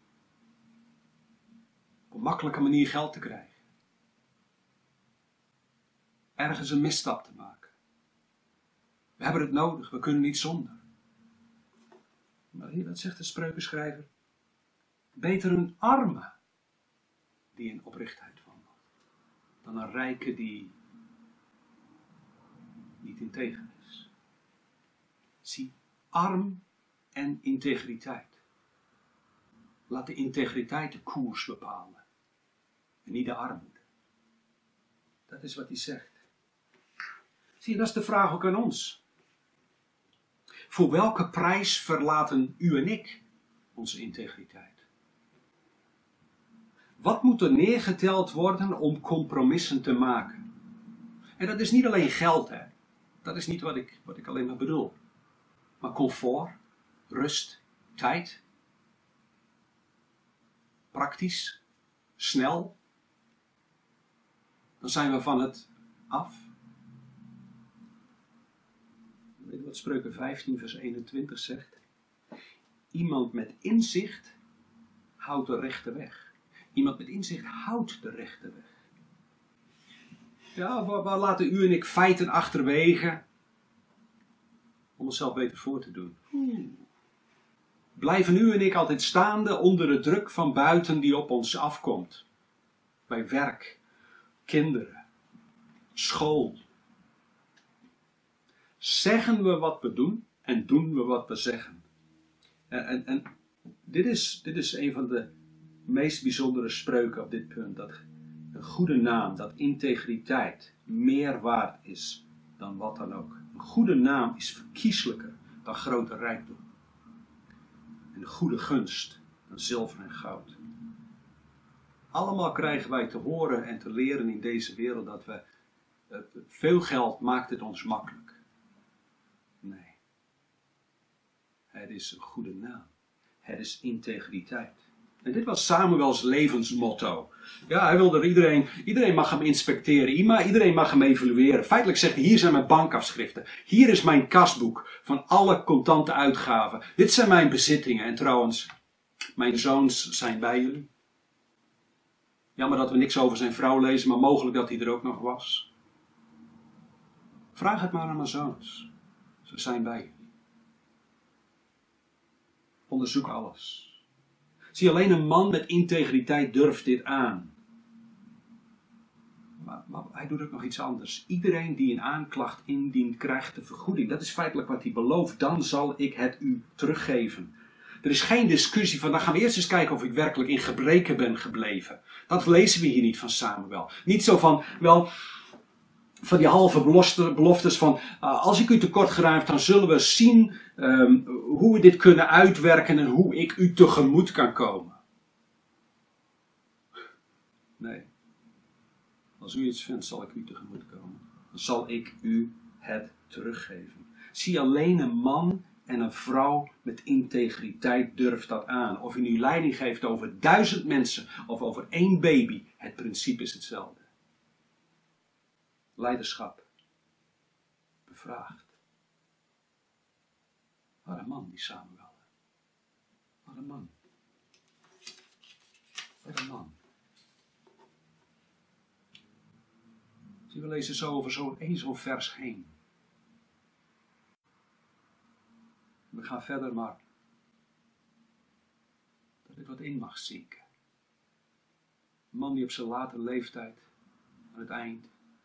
op een makkelijke manier geld te krijgen. Ergens een misstap te maken. We hebben het nodig, we kunnen niet zonder. Maar hier, wat zegt de spreukenschrijver? Beter een arme die in oprechtheid wandelt, dan een rijke die niet integer is. Zie, arm en integriteit. Laat de integriteit de koers bepalen en niet de armoede. Dat is wat hij zegt. Zie je, dat is de vraag ook aan ons. Voor welke prijs verlaten u en ik onze integriteit? Wat moet er neergeteld worden om compromissen te maken? En dat is niet alleen geld, hè. Dat is niet wat ik, wat ik alleen maar bedoel. Maar comfort, rust, tijd. Praktisch, snel. Dan zijn we van het af. Weet je wat Spreuken vijftien vers eenentwintig zegt? Iemand met inzicht houdt de rechte weg. Iemand met inzicht houdt de rechte weg. Ja, waar, waar laten u en ik feiten achterwege om onszelf beter voor te doen? Hmm. Blijven u en ik altijd staande onder de druk van buiten die op ons afkomt? Bij werk, kinderen, school. Zeggen we wat we doen en doen we wat we zeggen? En, en, en dit, is, dit is een van de meest bijzondere spreuken op dit punt. Dat een goede naam, dat integriteit meer waard is dan wat dan ook. Een goede naam is verkieslijker dan grote rijkdom. En een goede gunst dan zilver en goud. Allemaal krijgen wij te horen en te leren in deze wereld dat we uh, veel geld maakt het ons makkelijk. Nee. Het is een goede naam. Het is integriteit. En dit was Samuels levensmotto. Ja, hij wilde iedereen, iedereen mag hem inspecteren, iedereen mag hem evalueren. Feitelijk zegt hij, hier zijn mijn bankafschriften. Hier is mijn kasboek van alle contante uitgaven. Dit zijn mijn bezittingen. En trouwens, mijn zoons zijn bij jullie. Jammer dat we niks over zijn vrouw lezen, maar mogelijk dat hij er ook nog was. Vraag het maar aan mijn zoons. Ze zijn bij jullie. Onderzoek alles. Zie, alleen een man met integriteit durft dit aan. Maar, maar hij doet ook nog iets anders. Iedereen die een aanklacht indient, krijgt de vergoeding. Dat is feitelijk wat hij belooft. Dan zal ik het u teruggeven. Er is geen discussie van, dan gaan we eerst eens kijken of ik werkelijk in gebreken ben gebleven. Dat lezen we hier niet van Samuel. Niet zo van, wel, van die halve beloftes van, uh, als ik u tekort gedaan heb, dan zullen we zien um, hoe we dit kunnen uitwerken en hoe ik u tegemoet kan komen. Nee. Als u iets vindt, zal ik u tegemoet komen. Dan zal ik u het teruggeven. Zie, alleen een man en een vrouw met integriteit durft dat aan. Of u nu leiding geeft over duizend mensen of over één baby. Het principe is hetzelfde. Leiderschap. Bevraagd. Wat een man die Samuel. Wat een man. Wat een man. Zie, we lezen zo over zo'n één zo'n vers heen. We gaan verder, maar dat ik wat in mag zinken. Een man die op zijn late leeftijd, aan het eind,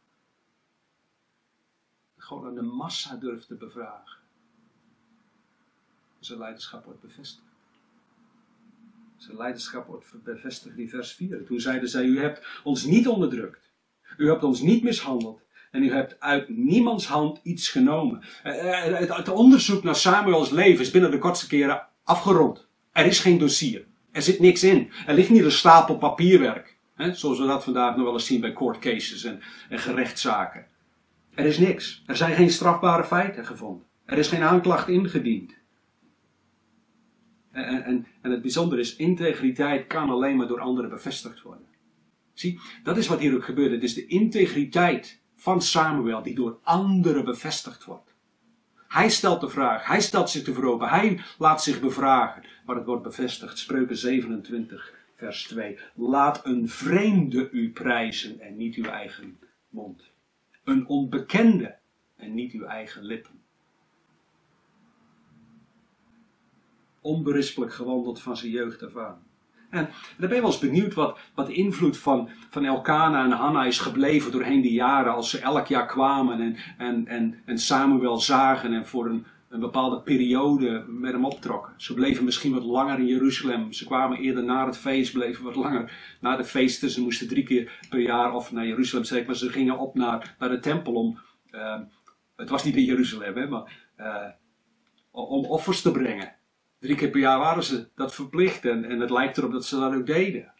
gewoon aan de massa durft te bevragen. Zijn leiderschap wordt bevestigd. Zijn leiderschap wordt bevestigd in vers vier. Toen zeiden zij, u hebt ons niet onderdrukt. U hebt ons niet mishandeld. En u hebt uit niemands hand iets genomen. Het, het onderzoek naar Samuels leven is binnen de kortste keren afgerond. Er is geen dossier. Er zit niks in. Er ligt niet een stapel papierwerk. Hè, zoals we dat vandaag nog wel eens zien bij court cases en, en gerechtszaken. Er is niks. Er zijn geen strafbare feiten gevonden. Er is geen aanklacht ingediend. En, en, en het bijzondere is, integriteit kan alleen maar door anderen bevestigd worden. Zie, dat is wat hier ook gebeurt. Het is de integriteit van Samuel die door anderen bevestigd wordt. Hij stelt de vraag, hij stelt zich te veropen, hij laat zich bevragen. Maar het wordt bevestigd. Spreuken zevenentwintig, vers twee. Laat een vreemde u prijzen en niet uw eigen mond. Een onbekende en niet uw eigen lippen. Onberispelijk gewandeld van zijn jeugd af aan. En dan ben je wel eens benieuwd wat, wat de invloed van, van Elkana en Hanna is gebleven doorheen de jaren. Als ze elk jaar kwamen en, en, en, en Samuel zagen en voor een, een bepaalde periode met hem optrokken. Ze bleven misschien wat langer in Jeruzalem. Ze kwamen eerder na het feest, bleven wat langer na de feesten. Ze moesten drie keer per jaar of naar Jeruzalem zeker. Maar ze gingen op naar, naar de tempel om, uh, het was niet in Jeruzalem, hè, maar uh, om offers te brengen. Drie keer per jaar waren ze dat verplicht en, en het lijkt erop dat ze dat ook deden.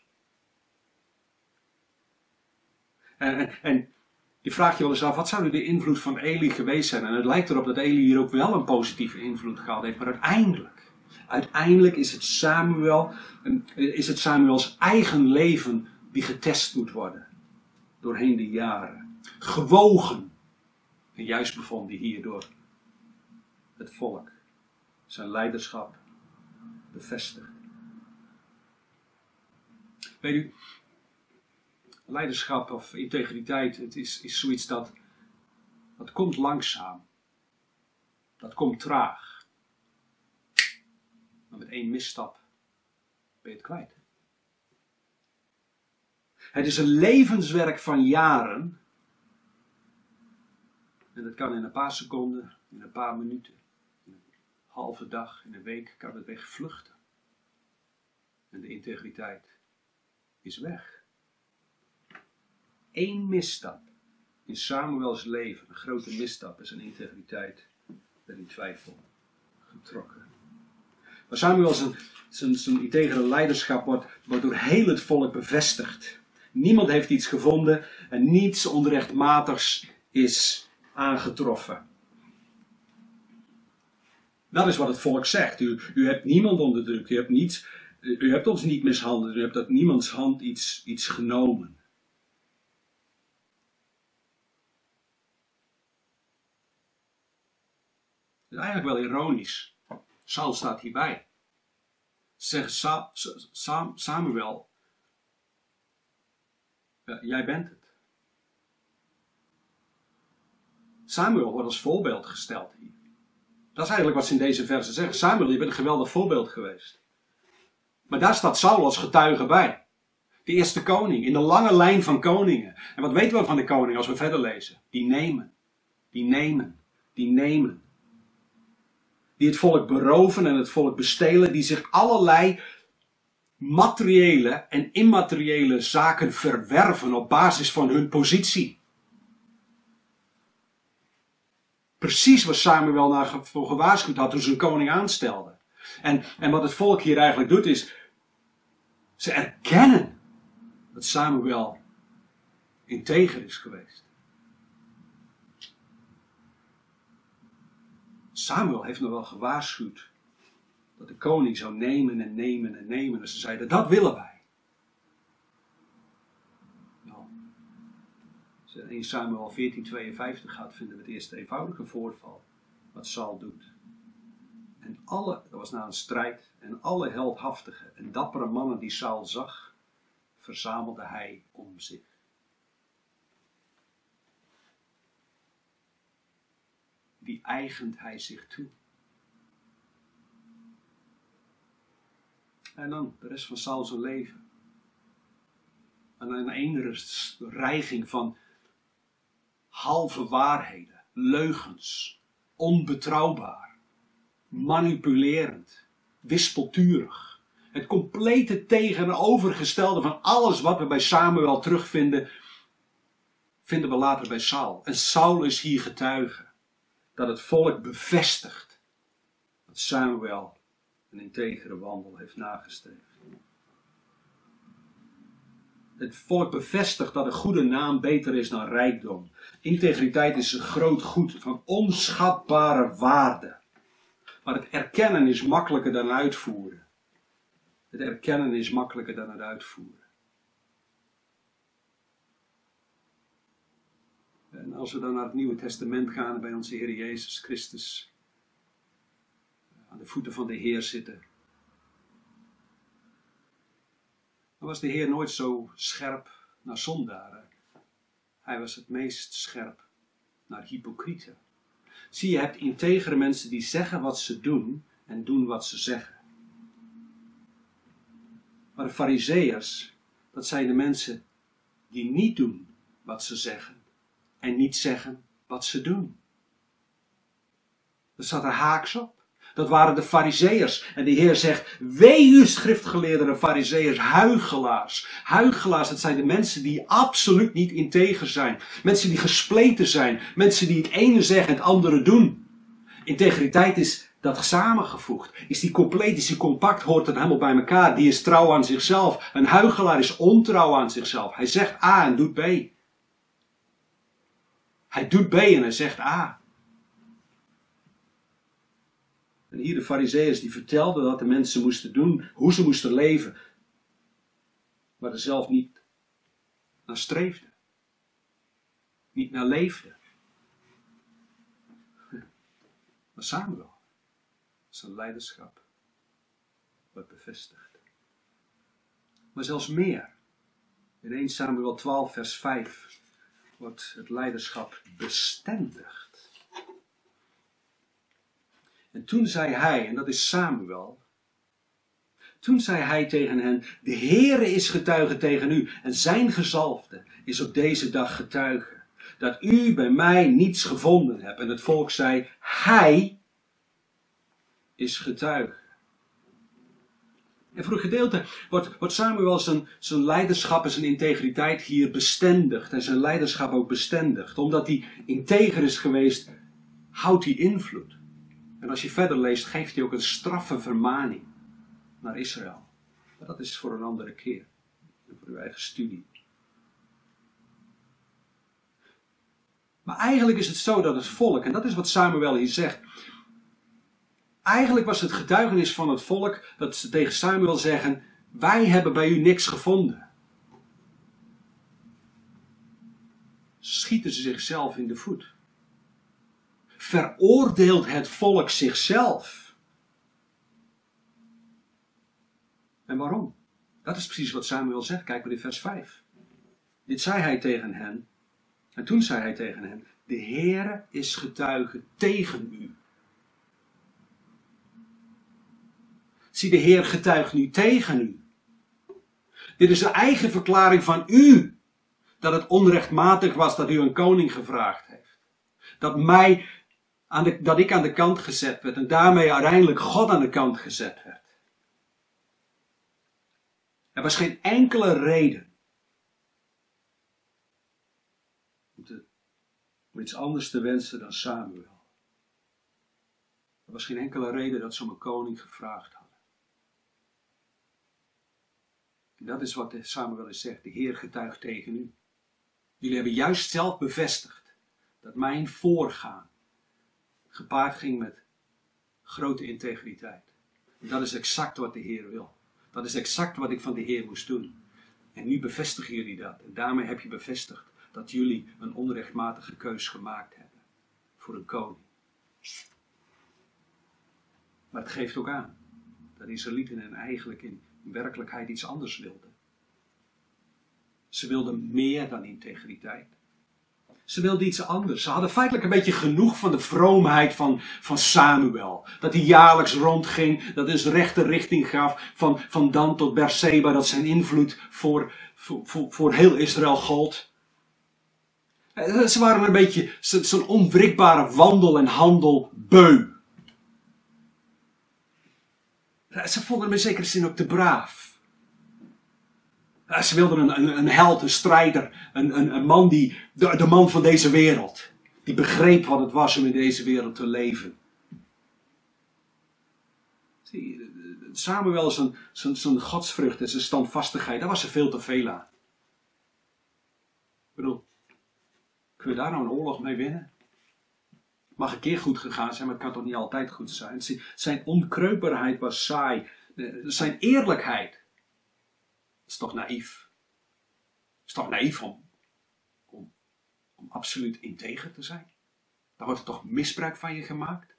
En, en, en je vraagt je wel eens af, wat zou nu de invloed van Eli geweest zijn? En het lijkt erop dat Eli hier ook wel een positieve invloed gehad heeft, maar uiteindelijk, uiteindelijk is het Samuel, is het Samuels eigen leven die getest moet worden. Doorheen de jaren. Gewogen. En juist bevond hij hierdoor het volk. Zijn leiderschap bevestigd. Weet u, leiderschap of integriteit, het is, is zoiets dat, dat komt langzaam. Dat komt traag. Maar met één misstap ben je het kwijt. Het is een levenswerk van jaren. En dat kan in een paar seconden, in een paar minuten. Halve dag, in een week kan het wegvluchten. En de integriteit is weg. Eén misstap in Samuels leven, een grote misstap, is zijn integriteit werd in twijfel getrokken. Maar Samuel zijn, zijn, zijn integere leiderschap wordt, wordt door heel het volk bevestigd. Niemand heeft iets gevonden en niets onrechtmatigs is aangetroffen. Dat is wat het volk zegt. U, u hebt niemand onderdrukt. U hebt, niets, u hebt ons niet mishandeld. U hebt uit niemands hand iets, iets genomen. Het is eigenlijk wel ironisch. Saul staat hierbij. Ze zeggen Sa, Sa, Samuel, ja, jij bent het. Samuel wordt als voorbeeld gesteld hier. Dat is eigenlijk wat ze in deze versen zeggen. Samuel, je bent een geweldig voorbeeld geweest. Maar daar staat Saul als getuige bij. De eerste koning, in de lange lijn van koningen. En wat weten we van de koning als we verder lezen? Die nemen, die nemen, die nemen. Die het volk beroven en het volk bestelen. Die zich allerlei materiële en immateriële zaken verwerven op basis van hun positie. Precies wat Samuel naar voor gewaarschuwd had toen ze een koning aanstelde. En, en wat het volk hier eigenlijk doet is, ze erkennen dat Samuel integer is geweest. Samuel heeft nog wel gewaarschuwd dat de koning zou nemen en nemen en nemen. En ze zeiden, dat willen wij. Nou, als je in eerste Samuel veertien tweeënvijftig gaat, vinden we het eerste eenvoudige voorval wat Saul doet. En alle, dat was na een strijd, en alle heldhaftige en dappere mannen die Saul zag, verzamelde hij om zich. Die eigent hij zich toe. En dan de rest van Saul zijn leven. En een enige reiging van halve waarheden, leugens, onbetrouwbaar, manipulerend, wispelturig. Het complete tegenovergestelde van alles wat we bij Samuel terugvinden, vinden we later bij Saul. En Saul is hier getuige dat het volk bevestigt dat Samuel een integere wandel heeft nagestreefd. Het volk bevestigt dat een goede naam beter is dan rijkdom. Integriteit is een groot goed van onschatbare waarde. Maar het erkennen is makkelijker dan het uitvoeren. Het erkennen is makkelijker dan het uitvoeren. En als we dan naar het Nieuwe Testament gaan en bij onze Heer Jezus Christus aan de voeten van de Heer zitten, dan was de Heer nooit zo scherp naar zondaren. Hij was het meest scherp naar hypocrieten. Zie, je hebt integere mensen die zeggen wat ze doen en doen wat ze zeggen. Maar de Farizeeërs, dat zijn de mensen die niet doen wat ze zeggen en niet zeggen wat ze doen. Dat staat er haaks op. Dat waren de Farizeeërs. En de Heer zegt, wee u schriftgeleerden en Farizeeërs, huichelaars. Huichelaars, dat zijn de mensen die absoluut niet integer zijn. Mensen die gespleten zijn. Mensen die het ene zeggen en het andere doen. Integriteit is dat samengevoegd. Is die compleet, is die compact, hoort het helemaal bij elkaar. Die is trouw aan zichzelf. Een huichelaar is ontrouw aan zichzelf. Hij zegt A en doet B. Hij doet B en hij zegt A. En hier de Farizeeërs die vertelden dat de mensen moesten doen, hoe ze moesten leven. Maar er zelf niet naar streefden. Niet naar leefden. Maar Samuel, zijn leiderschap, wordt bevestigd. Maar zelfs meer. In eerste Samuel twaalf vers vijf wordt het leiderschap bestendigd. En toen zei hij, en dat is Samuel, toen zei hij tegen hen, de Heere is getuige tegen u en zijn gezalfde is op deze dag getuige, dat u bij mij niets gevonden hebt. En het volk zei, hij is getuige. En voor een gedeelte wordt, wordt Samuel zijn, zijn leiderschap en zijn integriteit hier bestendigd. En zijn leiderschap ook bestendigd. Omdat hij integer is geweest, houdt hij invloed. En als je verder leest, geeft hij ook een straffe vermaning naar Israël. Maar dat is voor een andere keer. En voor uw eigen studie. Maar eigenlijk is het zo dat het volk, en dat is wat Samuel hier zegt. Eigenlijk was het getuigenis van het volk dat ze tegen Samuel zeggen, wij hebben bij u niks gevonden. Schieten ze zichzelf in de voet. Veroordeelt het volk zichzelf. En waarom? Dat is precies wat Samuel zegt. Kijk maar in vers vijf. Dit zei hij tegen hen. En toen zei hij tegen hen, de Heere is getuige tegen u. Zie, de Heer getuigt nu tegen u. Dit is de eigen verklaring van u. Dat het onrechtmatig was dat u een koning gevraagd heeft. Dat, mij aan de, dat ik aan de kant gezet werd. En daarmee uiteindelijk God aan de kant gezet werd. Er was geen enkele reden. Om, te, om iets anders te wensen dan Samuel. Er was geen enkele reden dat ze om een koning gevraagd hadden. En dat is wat Samuel eens zegt. De Heer getuigt tegen u. Jullie hebben juist zelf bevestigd dat mijn voorgaan gepaard ging met grote integriteit. En dat is exact wat de Heer wil. Dat is exact wat ik van de Heer moest doen. En nu bevestigen jullie dat. En daarmee heb je bevestigd dat jullie een onrechtmatige keus gemaakt hebben voor een koning. Maar het geeft ook aan dat de Israëlieten eigenlijk in werkelijkheid iets anders wilden. Ze wilden meer dan integriteit. Ze wilden iets anders. Ze hadden feitelijk een beetje genoeg van de vroomheid van, van Samuel. Dat hij jaarlijks rondging, dat hij zijn rechte richting gaf, van, van Dan tot Berseba, dat zijn invloed voor, voor, voor, voor heel Israël gold. Ze waren een beetje zo'n onwrikbare wandel en handel beu. Ze vonden hem in zekere zin ook te braaf. Ze wilden een, een, een held, een strijder, een, een, een man die, de, de man van deze wereld. Die begreep wat het was om in deze wereld te leven. Zie, Samuel zijn, zijn, zijn godsvrucht en zijn standvastigheid, daar was er veel te veel aan. Ik bedoel, kun je daar nou een oorlog mee winnen? Het mag een keer goed gegaan zijn, maar het kan toch niet altijd goed zijn. Zijn onkreukbaarheid was saai. Zijn eerlijkheid. Dat is toch naïef. Het is toch naïef om, om, om absoluut integer te zijn? Dan wordt er toch misbruik van je gemaakt?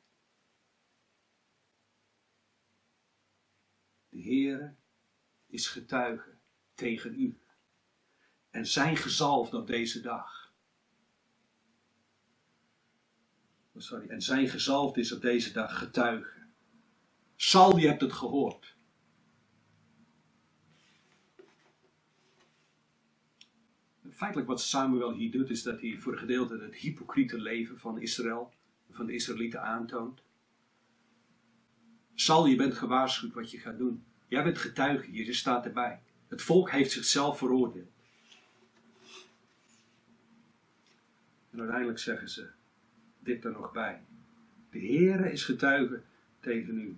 De Heere is getuige tegen u. En zijn gezalfd op deze dag. Oh, sorry. En zijn gezalfd is op deze dag getuige. Sal, je hebt het gehoord. Feitelijk wat Samuel hier doet, is dat hij voor een gedeelte het hypocriete leven van Israël, van de Israëlieten aantoont. Sal, je bent gewaarschuwd wat je gaat doen. Jij bent getuige hier, je staat erbij. Het volk heeft zichzelf veroordeeld. En uiteindelijk zeggen ze dit er nog bij. De Heere is getuige tegen u.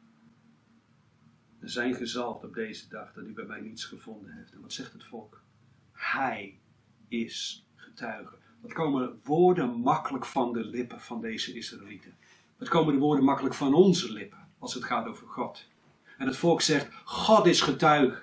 En zijn gezalfd op deze dag dat u bij mij niets gevonden heeft. En wat zegt het volk? Hij is getuige. Dat komen woorden makkelijk van de lippen van deze Israëlieten. Dat komen de woorden makkelijk van onze lippen als het gaat over God. En het volk zegt, God is getuige.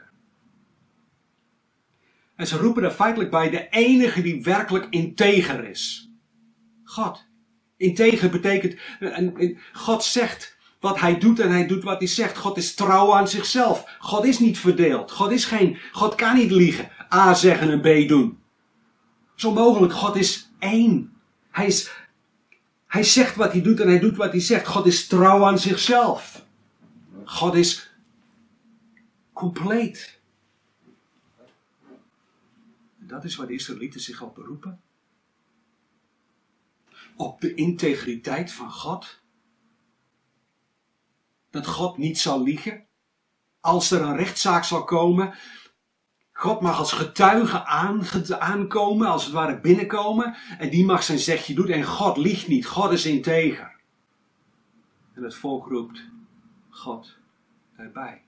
En ze roepen er feitelijk bij, de enige die werkelijk integer is. God. Integer betekent, en, en God zegt wat hij doet en hij doet wat hij zegt. God is trouw aan zichzelf. God is niet verdeeld. God is geen, God kan niet liegen. A zeggen en B doen. Zo mogelijk, God is één. Hij, is, hij zegt wat hij doet en hij doet wat hij zegt. God is trouw aan zichzelf. God is compleet. En dat is waar de Israëlieten zich op beroepen. Op de integriteit van God. Dat God niet zal liegen. Als er een rechtszaak zal komen. God mag als getuige aankomen, als het ware binnenkomen. En die mag zijn zegje doen. En God liegt niet. God is integer. En het volk roept God erbij.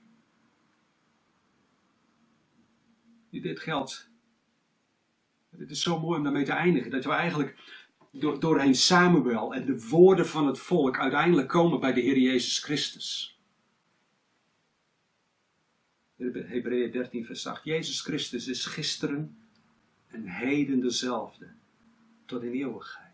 Dit geldt. Dit is zo mooi om daarmee te eindigen. Dat we eigenlijk door, doorheen Samuel en de woorden van het volk uiteindelijk komen bij de Heer Jezus Christus. Hebreeën dertien vers acht. Jezus Christus is gisteren en heden dezelfde. Tot in eeuwigheid.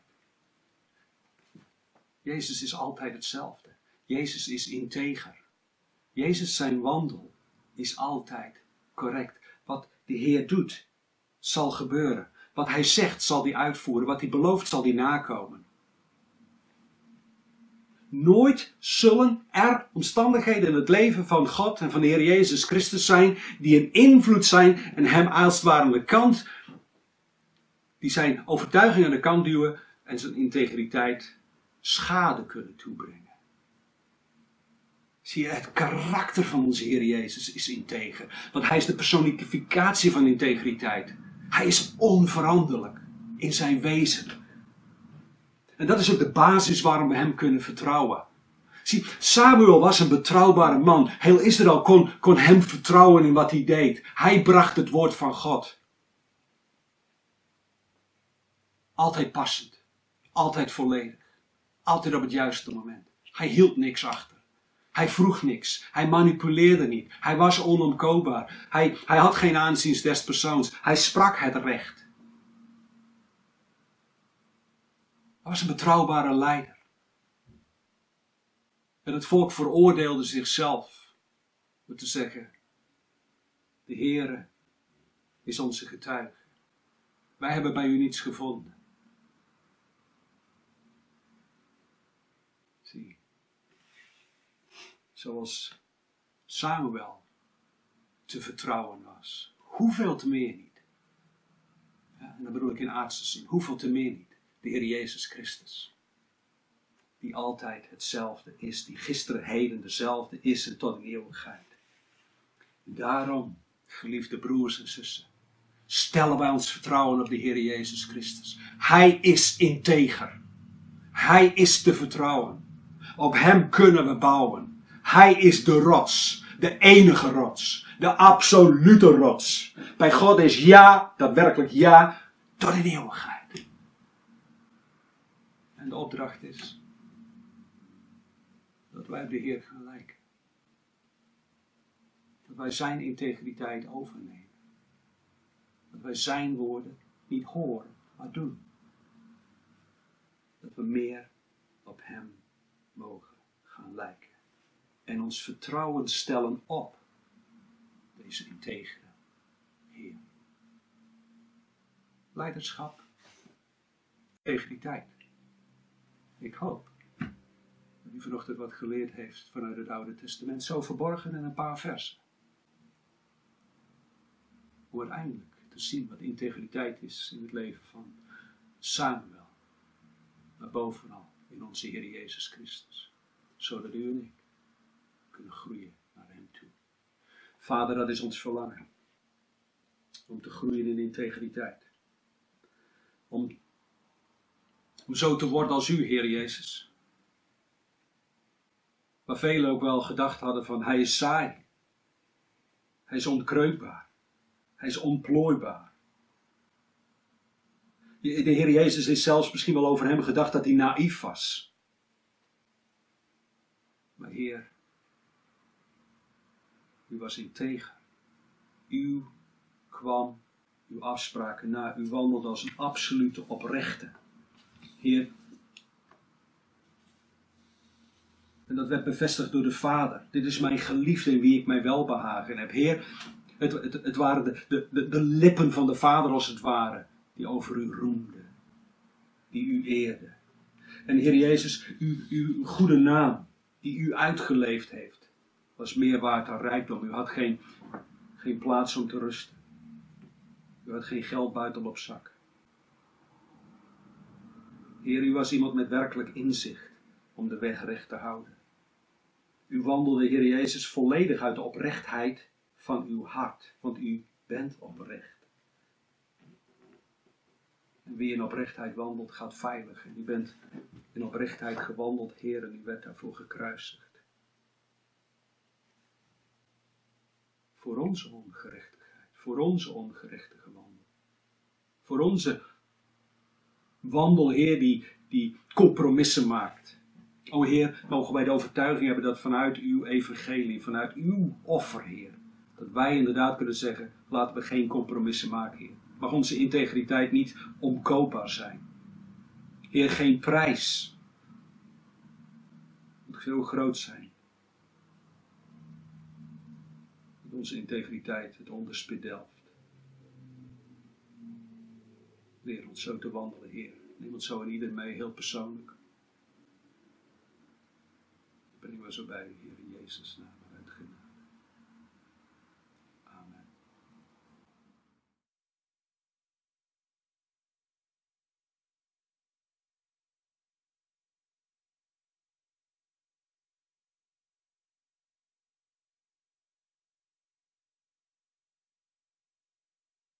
Jezus is altijd hetzelfde. Jezus is integer. Jezus zijn wandel is altijd correct. Wat de Heer doet, zal gebeuren. Wat hij zegt, zal hij uitvoeren. Wat hij belooft, zal hij nakomen. Nooit zullen er omstandigheden in het leven van God en van de Heer Jezus Christus zijn die een invloed zijn en hem als het ware aan de kant, die zijn overtuiging aan de kant duwen en zijn integriteit schade kunnen toebrengen. Zie je, het karakter van onze Heer Jezus is integer. Want hij is de personificatie van integriteit. Hij is onveranderlijk in zijn wezen. En dat is ook de basis waarom we hem kunnen vertrouwen. Zie, Samuel was een betrouwbare man. Heel Israël kon, kon hem vertrouwen in wat hij deed. Hij bracht het woord van God. Altijd passend. Altijd volledig. Altijd op het juiste moment. Hij hield niks achter. Hij vroeg niks. Hij manipuleerde niet. Hij was onomkoopbaar. Hij, hij had geen aanzien des persoons. Hij sprak het recht. Hij was een betrouwbare leider. En het volk veroordeelde zichzelf. Door te zeggen, de Heere is onze getuige. Wij hebben bij u niets gevonden. Zie. Zoals Samuel te vertrouwen was. Hoeveel te meer niet. Ja, en dat bedoel ik in aardse zin. Hoeveel te meer niet. De Heer Jezus Christus. Die altijd hetzelfde is. Die gisteren, heden dezelfde is en tot in eeuwigheid. Daarom, geliefde broers en zussen, stellen wij ons vertrouwen op de Heer Jezus Christus. Hij is integer. Hij is te vertrouwen. Op hem kunnen we bouwen. Hij is de rots. De enige rots. De absolute rots. Bij God is ja, daadwerkelijk ja, tot in eeuwigheid. En de opdracht is dat wij op de Heer gaan lijken. Dat wij zijn integriteit overnemen. Dat wij zijn woorden niet horen, maar doen. Dat we meer op hem mogen gaan lijken. En ons vertrouwen stellen op deze integere Heer. Leiderschap, integriteit. Ik hoop dat u vanochtend wat geleerd heeft vanuit het Oude Testament, zo verborgen in een paar versen. Om uiteindelijk te zien wat integriteit is in het leven van Samuel, maar bovenal in onze Heer Jezus Christus, zodat u en ik kunnen groeien naar hem toe. Vader, dat is ons verlangen, om te groeien in integriteit, om Om zo te worden als u, Heer Jezus. Waar velen ook wel gedacht hadden van, hij is saai. Hij is onkreukbaar. Hij is onplooibaar. De Heer Jezus is zelfs misschien wel over hem gedacht dat hij naïef was. Maar Heer, u was integer. U kwam uw afspraken na. U wandelde als een absolute oprechte. Heer, en dat werd bevestigd door de Vader. Dit is mijn geliefde in wie ik mij welbehagen heb. Heer, het, het, het waren de, de, de lippen van de Vader als het ware, die over u roemden. Die u eerden. En Heer Jezus, u, uw goede naam, die u uitgeleefd heeft, was meer waard dan rijkdom. U had geen, geen plaats om te rusten. U had geen geld buiten op zak. Heer, u was iemand met werkelijk inzicht om de weg recht te houden. U wandelde, Heer Jezus, volledig uit de oprechtheid van uw hart, want u bent oprecht. En wie in oprechtheid wandelt, gaat veilig. En u bent in oprechtheid gewandeld, Heer, en u werd daarvoor gekruisigd. Voor onze ongerechtigheid, voor onze ongerechtige wandel. Voor onze wandel, Heer, die, die compromissen maakt. O Heer, mogen wij de overtuiging hebben dat vanuit uw evangelie, vanuit uw offer, Heer, dat wij inderdaad kunnen zeggen, laten we geen compromissen maken, Heer. Mag onze integriteit niet omkoopbaar zijn. Heer, geen prijs. Het moet heel groot zijn. Dat onze integriteit het onderspit delft. Leer ons zo te wandelen, Heer. Neem ons zo in ieder mee, heel persoonlijk. zo bij, Heer Jezus naam.